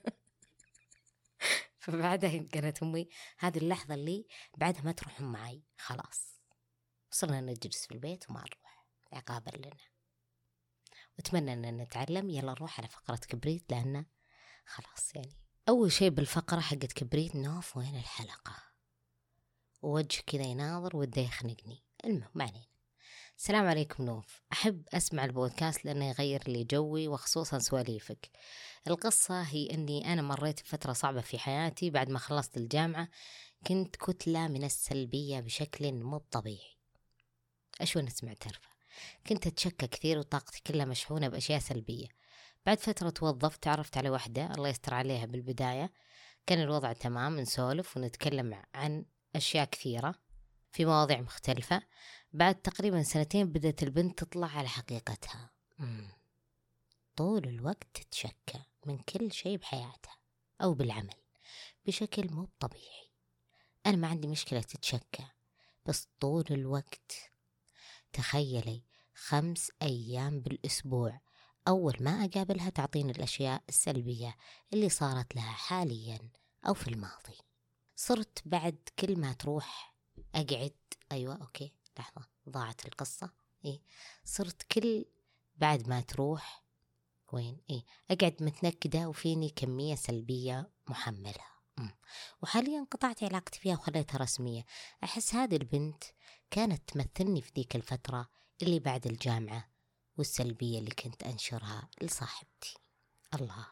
فبعدها قالت أمي هذه اللحظة اللي بعدها ما تروحون معي، خلاص وصلنا نجلس في البيت وما نروح عقابا لنا. واتمنى أن نتعلم. يلا نروح على فقرة كبريت لأن خلاص يعني أول شيء بالفقرة حقت كبريت نوف وين الحلقة ووجه كذا يناظر وده يخنقني. المهم ما علينا. السلام عليكم نوف، أحب أسمع البودكاست لأنه يغير لي جوي وخصوصا سواليفك. القصة هي أني أنا مريت بفترة صعبة في حياتي بعد ما خلصت الجامعة، كنت كتلة من السلبية بشكل مو طبيعي. أشوى نسمع ترفع، كنت أتشكى كثير وطاقتي كلها مشحونة بأشياء سلبية. بعد فترة توظفت، تعرفت على واحدة الله يستر عليها بالبداية، كان الوضع تمام، نسولف ونتكلم عن أشياء كثيرة في مواضيع مختلفة. بعد تقريبا 2 سنين بدأت البنت تطلع على حقيقتها. طول الوقت تتشكى من كل شيء بحياتها أو بالعمل بشكل مو طبيعي. أنا ما عندي مشكلة تتشكى، بس طول الوقت. تخيلي 5 أيام بالأسبوع أول ما أقابلها تعطيني الأشياء السلبية اللي صارت لها حاليا أو في الماضي. صرت بعد كل ما تروح أقعد، أيوة أوكي لحظة ضاعت القصة. صرت كل بعد ما تروح وين أقعد متنكدة وفيني كمية سلبية محملة. وحاليا قطعت علاقتي فيها وخليتها رسمية. أحس هذه البنت كانت تمثلني في ذيك الفترة اللي بعد الجامعة والسلبية اللي كنت أنشرها لصاحبتي. الله،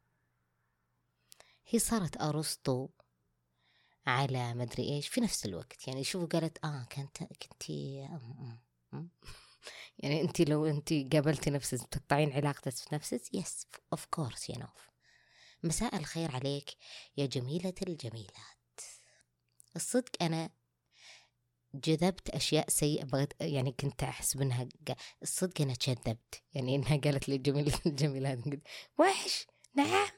هي صارت أرسطو على مدري إيش في نفس الوقت. يعني شوفوا قالت كنتي يعني أنت لو أنت قابلتي نفسك تقطعين علاقتك في نفسك، يس أوف كورس يا نوف. مساء الخير عليك يا جميلة الجميلات. الصدق أنا جذبت أشياء سيئة، بغيت يعني كنت أحسب إنها الصدق أنا تشذبت، يعني إنها قالت لي جميلة الجميلات قلت وحش نعم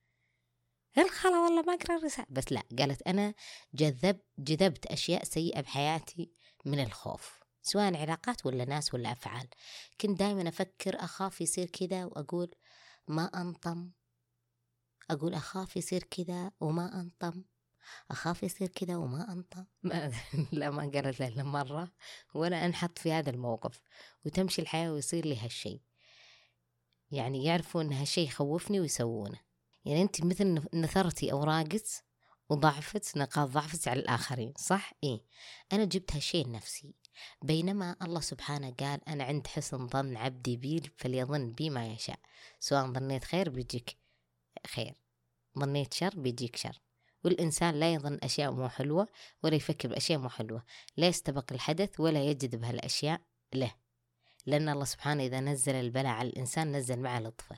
الخلا والله ما أقرأ الرسالة. بس لا، قالت أنا جذبت أشياء سيئة بحياتي من الخوف، سواء علاقات ولا ناس ولا أفعال. كنت دايما أفكر أخاف يصير كذا وأقول ما أنطم، أقول أخاف يصير كذا وما أنطم، أخاف يصير كذا وما أنطم. لا ما قالت له مرة ولا أنحط في هذا الموقف، وتمشي الحياة ويصير لي هالشيء. يعني يعرفوا أن هالشيء يخوفني ويسوونه. يعني أنت مثل نثرتي أوراقك وضعفت نقاط ضعفت على الآخرين، صح؟ أنا جبت هالشيء لنفسي، بينما الله سبحانه قال أنا عند حسن ظن عبدي بي فليظن بي ما يشاء، سواء ظنيت خير بيجيك خير، ظنيت شر بيجيك شر. والإنسان لا يظن أشياء مو حلوة ولا يفكر بأشياء مو حلوة، لا يستبق الحدث ولا يجذب هالأشياء له، لأن الله سبحانه إذا نزل البلاء على الإنسان نزل معه لطفه.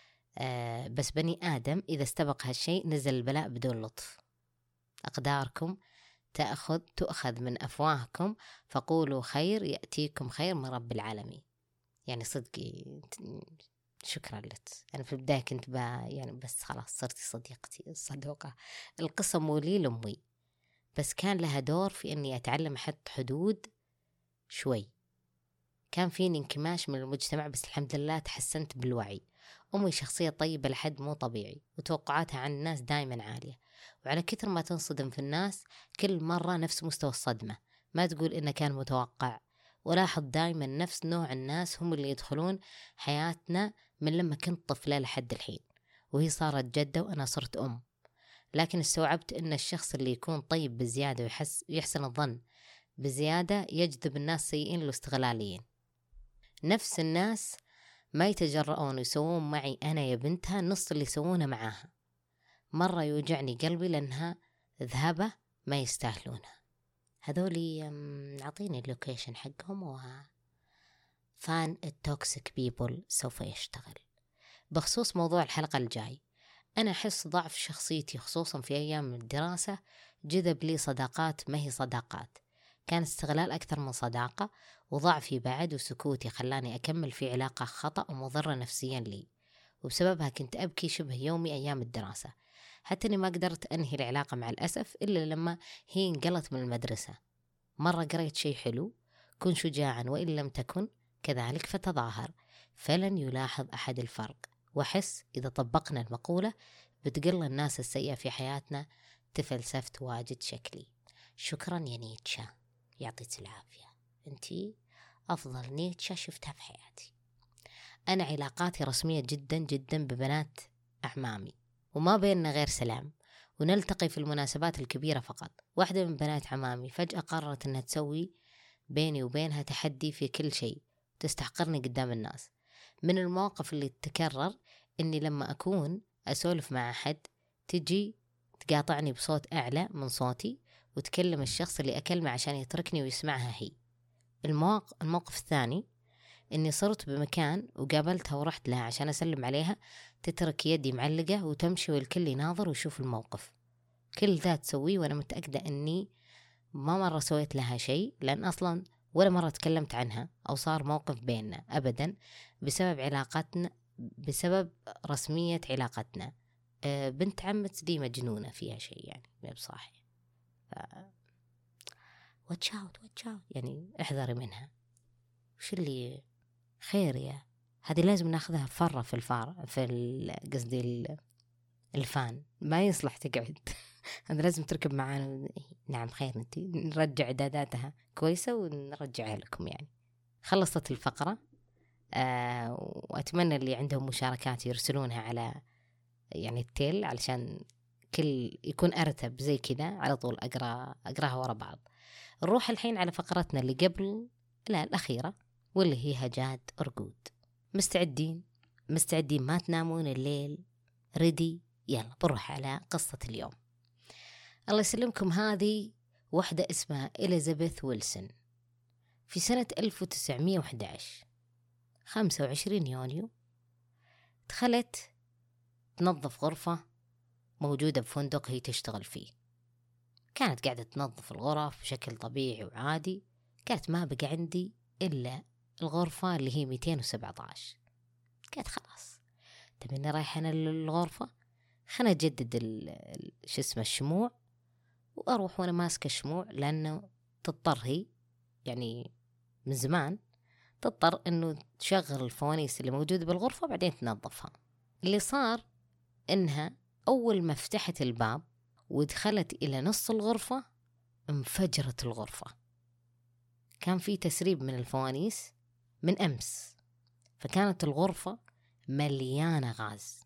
بس بني آدم إذا استبق هالشيء نزل البلاء بدون لطف. أقداركم تؤخذ من أفواهكم فقولوا خير يأتيكم خير من رب العالمين. يعني صدقي شكرا لك. أنا في البداية كنت يعني بس خلاص صرتي صديقتي الصدوقة. القصة مو لي لأمي، بس كان لها دور في أني أتعلم أحط حدود شوي. كان فيني انكماش من المجتمع، بس الحمد لله تحسنت بالوعي. أمي شخصية طيبة لحد مو طبيعي، وتوقعاتها عن الناس دايما عالية، وعلى كثر ما تنصدم في الناس كل مرة نفس مستوى الصدمة، ما تقول إنه كان متوقع. ولاحظ دايما نفس نوع الناس هم اللي يدخلون حياتنا من لما كنت طفلة لحد الحين، وهي صارت جدة وأنا صرت أم. لكن استوعبت إن الشخص اللي يكون طيب بزيادة ويحسن الظن بزيادة يجذب الناس سيئين واستغلاليين. نفس الناس ما يتجرؤون يسوون معي أنا يا بنتها نص اللي يسوونه معاها. مرة يوجعني قلبي لأنها ذهبة ما يستاهلونها. هذولي عطيني اللوكيشن حقهم فان التوكسيك بيبول سوف يشتغل. بخصوص موضوع الحلقة الجاي، أنا أحس ضعف شخصيتي خصوصا في أيام الدراسة جذب لي صداقات ما هي صداقات، كان استغلال أكثر من صداقة، وضعفي بعد وسكوتي خلاني أكمل في علاقة خطأ ومضرة نفسيا لي، وبسببها كنت أبكي شبه يومي أيام الدراسة، حتى أني ما قدرت أنهي العلاقة مع الأسف إلا لما هي انقلت من المدرسة. مرة قريت شيء حلو: كن شجاعا وإن لم تكن كذلك فتظاهر فلن يلاحظ أحد الفرق. وحس إذا طبقنا المقولة بتقل الناس السيئة في حياتنا. تفلسفت واجد شكلي. شكرا يا نيتشا، يعطيك العافية، انتي أفضل نيتشا شفتها في حياتي. أنا علاقاتي رسمية جدا جدا ببنات أعمامي، وما بيننا غير سلام، ونلتقي في المناسبات الكبيرة فقط. واحدة من بنات عمامي فجأة قررت أنها تسوي بيني وبينها تحدي في كل شيء، تستحقرني قدام الناس. من المواقف اللي تتكرر أني لما أكون أسولف مع أحد تجي تقاطعني بصوت أعلى من صوتي وتكلم الشخص اللي أكلمه عشان يتركني ويسمعها هي. الموقف الثاني أني صرت بمكان وقابلتها ورحت لها عشان أسلم عليها، تترك يدي معلقة وتمشي والكل يناظر ويشوف الموقف. كل ذا تسويه وأنا متأكدة أني ما مرة سويت لها شيء، لأن أصلا ولا مرة تكلمت عنها أو صار موقف بيننا أبدا، بسبب بسبب رسمية علاقتنا. بنت عمتي دي مجنونة فيها شيء يعني ما بصاحي، واتش اوت يعني احذري منها. وش اللي خير يا هذه لازم ناخذها فرة في قصدي الفان ما يصلح تقعد. هذا لازم تركب معانا. نعم خير انت، نرجع اعداداتها كويسة ونرجعها لكم يعني. خلصت الفقرة. وأتمنى اللي عندهم مشاركات يرسلونها على يعني التيل علشان كل يكون أرتب زي كذا على طول أقراها ورا بعض. نروح الحين على فقرتنا اللي قبل الأخيرة واللي هي هجاد أرقود. مستعدين ما تنامون الليل؟ ريدي؟ يلا بنروح على قصة اليوم. الله يسلمكم. هذه واحدة اسمها إليزابيث ويلسون في سنة 1911 25 يونيو دخلت تنظف غرفة موجودة بفندق هي تشتغل فيه. كانت قاعدة تنظف الغرف بشكل طبيعي وعادي. قالت ما بقى عندي إلا الغرفة اللي هي 217. قالت خلاص تبيني رايحة الغرفة، خلنا أجدد الشموع وأروح وأنا ماسكة الشموع، لأنه تضطر هي يعني من زمان تضطر أنه تشغل الفوانيس اللي موجودة بالغرفة بعدين تنظفها. اللي صار إنها أول ما فتحت الباب ودخلت إلى نص الغرفة انفجرت الغرفة. كان في تسريب من الفوانيس من أمس، فكانت الغرفة مليانة غاز.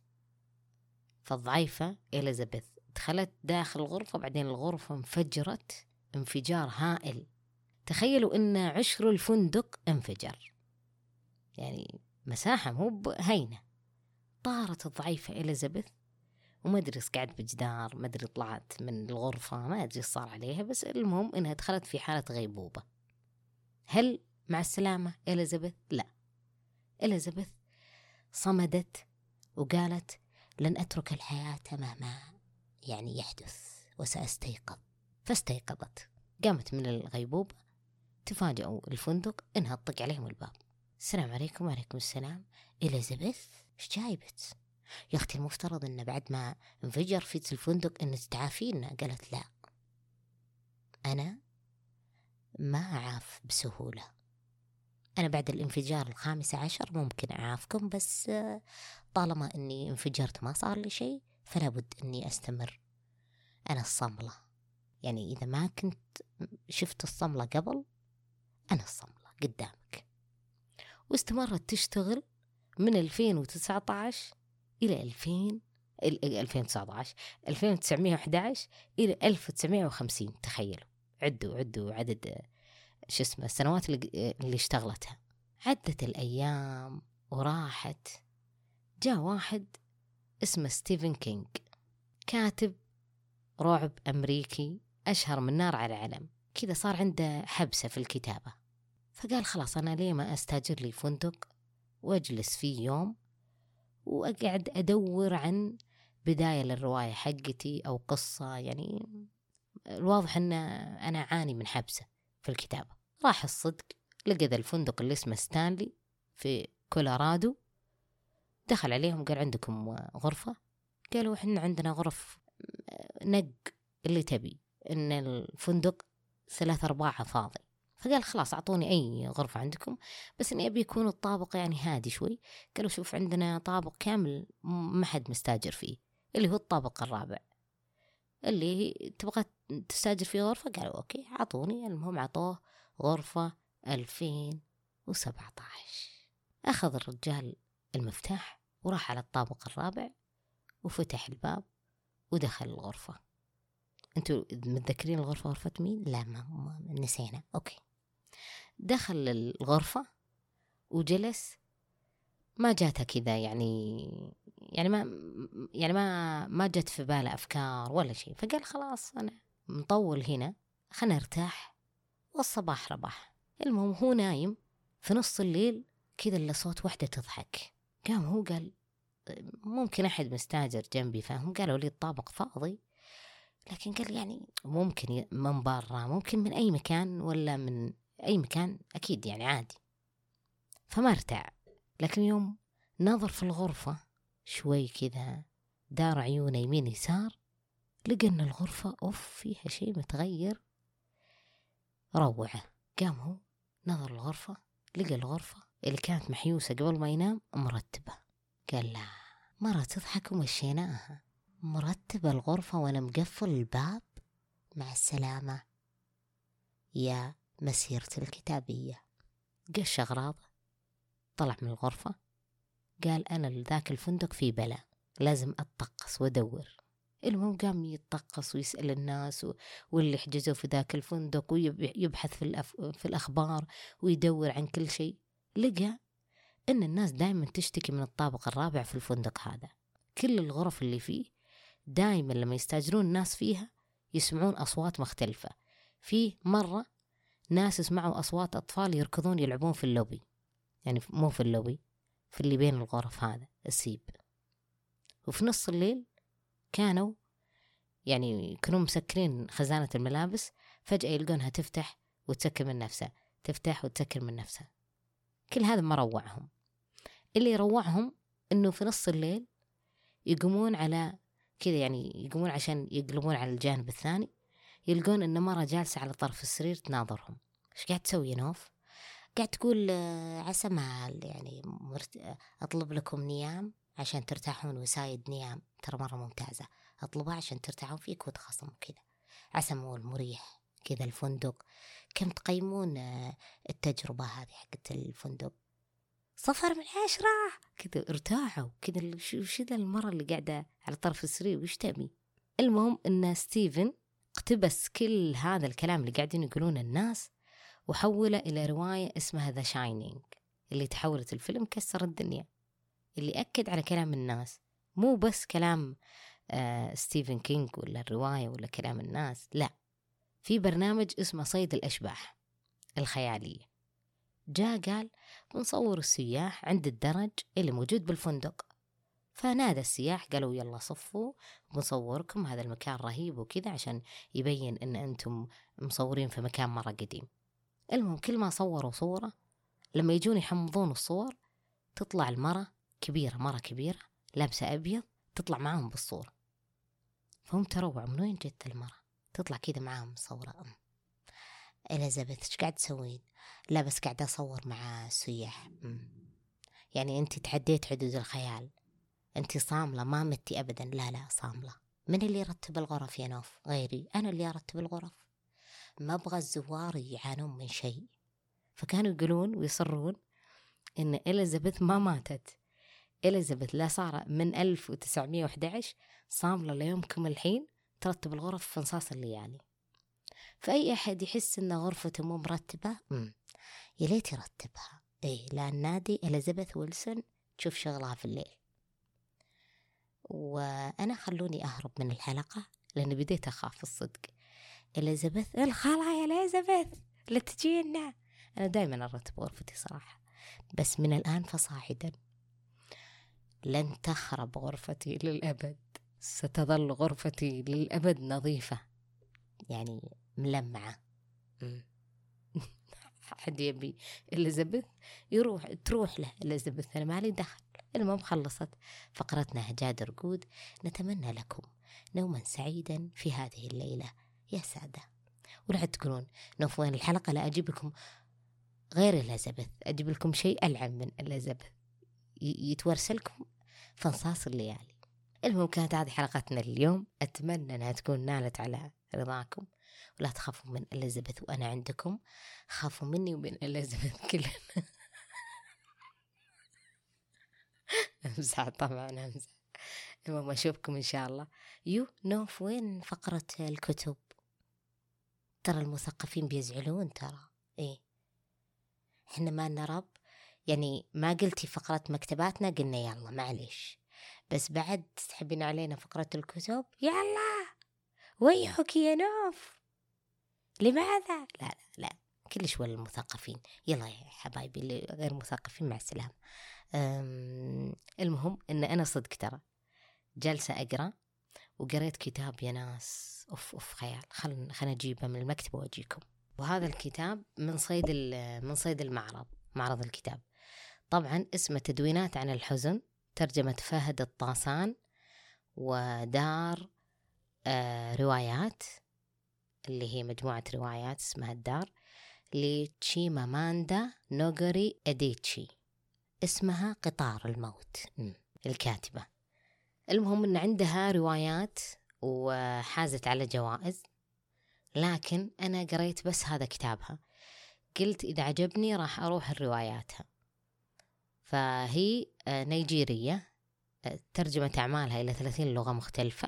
فالضعيفة إليزابيث دخلت داخل الغرفة، بعدين الغرفة انفجرت انفجار هائل. تخيلوا إن عشر الفندق انفجر، يعني مساحة مو هينة. طارت الضعيفة إليزابيث وما أدري قاعد بجدار، ما أدري طلعت من الغرفة، ما أدري صار عليها، بس المهم إنها دخلت في حالة غيبوبة. هل مع السلامة إليزابيث؟ لا، إليزابيث صمدت وقالت لن أترك الحياة مهما يعني يحدث وسأستيقظ. فاستيقظت، قامت من الغيبوبة. تفاجئوا الفندق إنها تطق عليهم الباب. السلام عليكم. وعليكم السلام. إليزابيث إيش جايبت؟ يا أختي المفترض إن بعد ما انفجر في الفندق إن تعافينا. قالت لا، أنا ما أعاف بسهولة. أنا بعد الانفجار 15 ممكن أعافكم، بس طالما إني انفجرت ما صار لي شيء فلا بد إني أستمر. أنا الصملة، يعني إذا ما كنت شفت الصملة قبل، أنا الصملة قدامك. واستمرت تشتغل من 2019 إلى 1911 إلى 1950. تخيلوا، عدوا عدد السنوات اللي اشتغلتها. عدت الأيام وراحت. جاء واحد اسمه ستيفن كينج، كاتب رعب أمريكي أشهر من نار على علم كذا. صار عنده حبسة في الكتابة، فقال خلاص أنا ليه ما أستاجر لي فندق وأجلس فيه يوم وأقعد أدور عن بداية للرواية حقتي أو قصة. يعني الواضح أن أنا عاني من حبسة في الكتابة. راح الصدق لقى ذا الفندق اللي اسمه ستانلي في كولورادو. دخل عليهم قال عندكم غرفة؟ قالوا إحنا عندنا غرف نق اللي تبي، إن الفندق 3/4 فاضي. فقال خلاص أعطوني أي غرفة عندكم، بس إني أبي يكون الطابق يعني هادي شوي. قالوا شوف عندنا طابق كامل ما حد مستاجر فيه، اللي هو الطابق الرابع، اللي تبغى تستاجر فيه غرفة. قالوا أوكي أعطوني. المهم عطوه غرفة 2017. أخذ الرجال المفتاح وراح على الطابق الرابع وفتح الباب ودخل الغرفة. أنتوا متذكرين الغرفة غرفة مين؟ لا ما نسينا. أوكي، دخل الغرفة وجلس. ما جاته كذا يعني ما جت في باله أفكار ولا شيء. فقال خلاص أنا مطول هنا، خلنا ارتاح والصباح رباح. المهم هو نايم في نص الليل كذا إلا صوت وحدة تضحك. قام هو قال ممكن أحد مستاجر جنبي، فهم قالوا لي الطابق فاضي، لكن قال يعني ممكن من برا، ممكن من أي مكان ولا من أي مكان أكيد يعني عادي. فما ارتاع. لكن يوم نظر في الغرفة شوي كذا، دار عيونه يمين يسار، لقى إن الغرفة فيها شيء متغير روعة. قام هو نظر الغرفة، لقى الغرفة اللي كانت محيوسة قبل ما ينام مرتبة. قال لا، مرة تضحك ومشيناها، مرتبة الغرفة وأنا مقفل الباب. مع السلامة يا مسيرة الكتابية. قش أغراضه، طلع من الغرفة، قال أنا لذاك الفندق في بلا، لازم أتطقس وأدور. المهم قام يتطقس ويسأل الناس واللي حجزوا في ذاك الفندق، ويبحث في الأخبار ويدور عن كل شيء. لقى إن الناس دائما تشتكي من الطابق الرابع في الفندق هذا. كل الغرف اللي فيه دائما لما يستأجرون الناس فيها يسمعون أصوات مختلفة. في مرة ناس يسمعوا أصوات أطفال يركضون يلعبون في اللوبي، يعني مو في اللوبي، في اللي بين الغرف هذا السيب. وفي نص الليل كانوا مسكرين خزانة الملابس، فجأة يلقونها تفتح وتسكر من نفسها، تفتح وتسكر من نفسها. كل هذا ما روعهم. اللي يروعهم إنه في نص الليل يقومون على كذا، يعني يقومون عشان يقلبون على الجانب الثاني، يلقون إن مرة جالسة على طرف السرير تناظرهم. إيش قاعد تسوي نوف؟ قاعد تقول عسى مال يعني أطلب لكم نيام عشان ترتاحون، وسايد نيام ترى مرة ممتازة، أطلبها عشان ترتاحون فيه كود خصم كذا، عسى مول مريح كذا الفندق. كم تقيمون التجربة هذه حقت الفندق؟ 0 من 10 كذا. ارتاحوا كذا. شو ذا المرة اللي قاعدة على طرف السرير وش تبي؟ المهم إن ستيفن اقتبس كل هذا الكلام اللي قاعدين يقولون الناس وحوله إلى رواية اسمها The Shining، اللي تحولت الفيلم كسر الدنيا، اللي أكد على كلام الناس، مو بس كلام ستيفن كينج ولا الرواية ولا كلام الناس، لا، في برنامج اسمه صيد الأشباح الخيالية جاء قال بنصور السياح عند الدرج اللي موجود بالفندق. فنادى السياح قالوا يلا صفوا بنصوركم، هذا المكان رهيب وكذا، عشان يبين إن أنتم مصورين في مكان مرة قديم. المهم كل ما صوروا صورة، لما يجون يحمضون الصور تطلع المرة كبيرة، مرة كبيرة لابسة أبيض، تطلع معاهم بالصورة. فهم تروعوا من وين جت المرة تطلع كذا معاهم صورة. إليزابيث ايش قاعد تسوين؟ لا بس قاعدة أصور مع السياح. يعني أنت تحديت حدود الخيال، أنت صاملة ما متي أبدا. لا صاملة. من اللي يرتب الغرف يا نوف؟ غيري، أنا اللي أرتب الغرف. ما أبغى الزوار يعانون من شيء. فكانوا يقولون ويصرون إن إليزابيث ما ماتت. إليزابيث لا صار من 1911 صاملة ليومكم الحين ترتب الغرف في نصاص الليالي. فأي أحد يحس إن غرفته مو مرتبة يليت يرتبها. لأن نادي إليزابيث ويلسون تشوف شغلها في الليل. وأنا خلوني أهرب من الحلقة لأن بديت أخاف الصدق. إليزابيث الخالة يا إليزابيث لا تجينا. أنا دايما أرتب غرفتي صراحة، بس من الآن فصاعدا لن تخرب غرفتي للأبد. ستظل غرفتي للأبد نظيفة، يعني ملمعة. حد يبي إليزابيث تروح له إليزابيث، أنا مالي دخل. المهم خلصت فقرتنا هجاد رقود. نتمنى لكم نوما سعيدا في هذه الليلة يا سادة. ولا تقولون نوف وين الحلقة؟ لا، أجيب لكم غير إليزابيث، أجيب لكم شيء ألعن من إليزابيث يتورسلكم في نصاص الليالي. المهم كانت هذه حلقتنا اليوم، أتمنى أنها تكون نالت على رضاكم. ولا تخافوا من إليزابيث وأنا عندكم، خافوا مني ومن إليزابيث كلنا. أمزح طبعا أمزح. المهم أشوفكم إن شاء الله. نوف وين فقرة الكتب؟ ترى المثقفين بيزعلون ترى. إحنا ما نرب، يعني ما قلتي فقرة مكتباتنا قلنا يلا معليش، بس بعد تحبين علينا فقرة الكتب؟ يلا ويحك يا نوف، لماذا؟ لا كلش ولا المثقفين. يلا يا حبايبي اللي غير مثقفين مع السلامة. المهم إن أنا صدق ترى جالسة أقرأ وقريت كتاب يا ناس أوف خيال. خلنا أجيبه من المكتبة وأجيكم. وهذا الكتاب من صيد المعرض، معرض الكتاب. طبعا اسمه تدوينات عن الحزن، ترجمة فهد الطاسان، ودار روايات اللي هي مجموعة روايات اسمها الدار لتشيماماندا نوغوري أديتشي، اسمها قطار الموت الكاتبة. المهم أن عندها روايات وحازت على جوائز، لكن أنا قريت بس هذا كتابها، قلت إذا عجبني راح أروح الرواياتها. فهي نيجيرية، ترجمت أعمالها إلى 30 لغة مختلفة،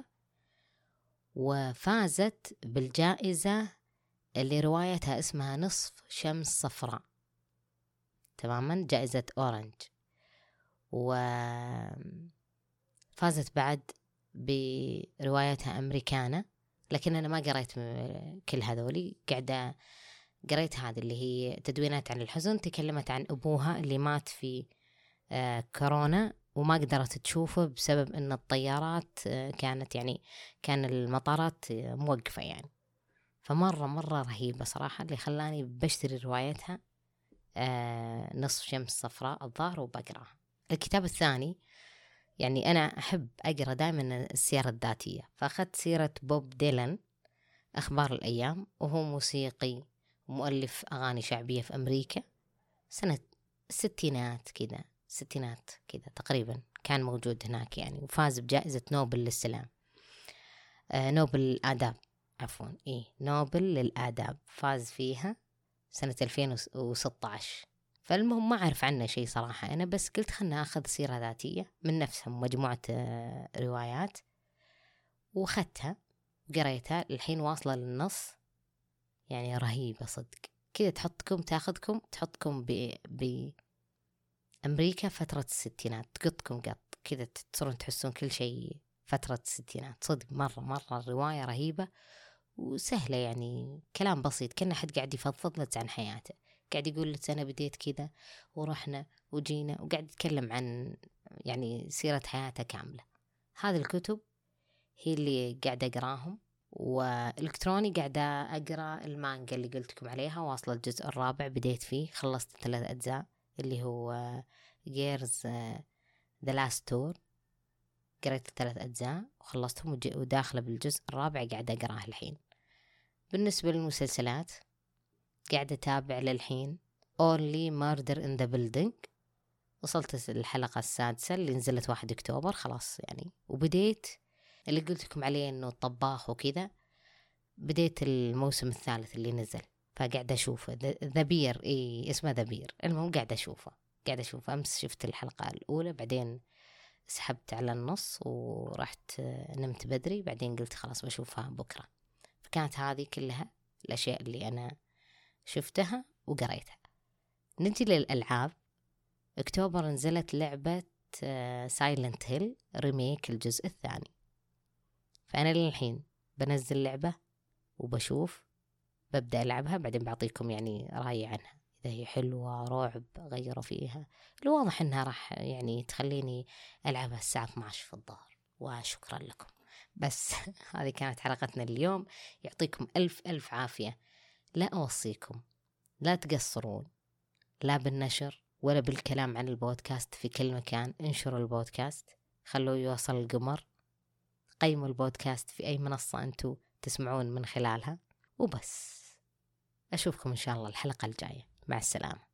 وفازت بالجائزة اللي روايتها اسمها نصف شمس صفراء، تماما، جائزة أورنج. وفازت بعد بروايتها أمريكانا، لكن أنا ما قريت كل هذولي، قريت هذه اللي هي تدوينات عن الحزن، تكلمت عن أبوها اللي مات في كورونا وما قدرت تشوفه بسبب أن الطيارات كانت كان المطارات موقفة فمرة رهيبة صراحة، اللي خلاني بشتري روايتها نصف شمس صفراء الظاهر وبقرأها. الكتاب الثاني أنا أحب أقرأ دائما السيرة الذاتية، فأخذت سيرة بوب ديلان أخبار الأيام، وهو موسيقي ومؤلف أغاني شعبية في أمريكا سنة الستينات كذا تقريبا، كان موجود هناك وفاز بجائزة نوبل للسلام، نوبل الآداب عفوا، نوبل للآداب، فاز فيها سنة 2016. فالمهم ما أعرف عنه شيء صراحة، أنا بس قلت خلنا أخذ سيرة ذاتية من نفسها، مجموعة روايات، وخدتها وقريتها، الحين واصلة للنص، رهيبة صدق كذا، تحطكم بأمريكا فترة الستينات، تقطكم قط كذا، تصيرون تحسون كل شيء فترة الستينات. صدق مرة الرواية رهيبة وسهلة، كلام بسيط، كأن حد قاعد يفضفض لك عن حياته، قاعد يقول لك أنا بديت كذا ورحنا وجينا، وقاعد يتكلم عن سيرة حياته كاملة. هذه الكتب هي اللي قاعد أقراهم، والإلكتروني قاعدة أقرأ المانجا اللي قلتكم عليها، واصلة الجزء الرابع، بديت فيه، خلصت 3 أجزاء اللي هو Gears The Last Tour، قريت 3 أجزاء وخلصتهم، وداخلة بالجزء الرابع قاعدة أقرأه الحين. بالنسبة للمسلسلات قاعدة أتابع للحين Only Murder in the Building، وصلت الحلقة السادسة اللي نزلت 1 أكتوبر خلاص وبديت اللي قلتكم عليه إنه الطباخ وكذا، بديت الموسم الثالث اللي نزل، فقاعدة أشوفه ذبير، اسمه ذبير. المهم قاعدة أشوفه أمس شفت الحلقة الأولى، بعدين سحبت على النص ورحت نمت بدري، بعدين قلت خلاص بشوفها بكرة. فكانت هذه كلها الأشياء اللي أنا شفتها وقريتها. نجي للألعاب. أكتوبر نزلت لعبة سايلنت هيل ريميك الجزء الثاني، فأنا للحين بنزل لعبة وبشوف، ببدأ ألعبها، بعدين بعطيكم رأيي عنها، إذا هي حلوة رعب غيروا فيها. الواضح إنها راح تخليني ألعبها الساعة 12 في الظهر، وشكرا لكم. بس هذه كانت حلقتنا اليوم، يعطيكم ألف عافية. لا أوصيكم لا تقصرون، لا بالنشر ولا بالكلام عن البودكاست في كل مكان. انشروا البودكاست، خلوه يوصل القمر، قيموا البودكاست في أي منصة أنتوا تسمعون من خلالها، وبس. أشوفكم إن شاء الله الحلقة الجاية، مع السلامة.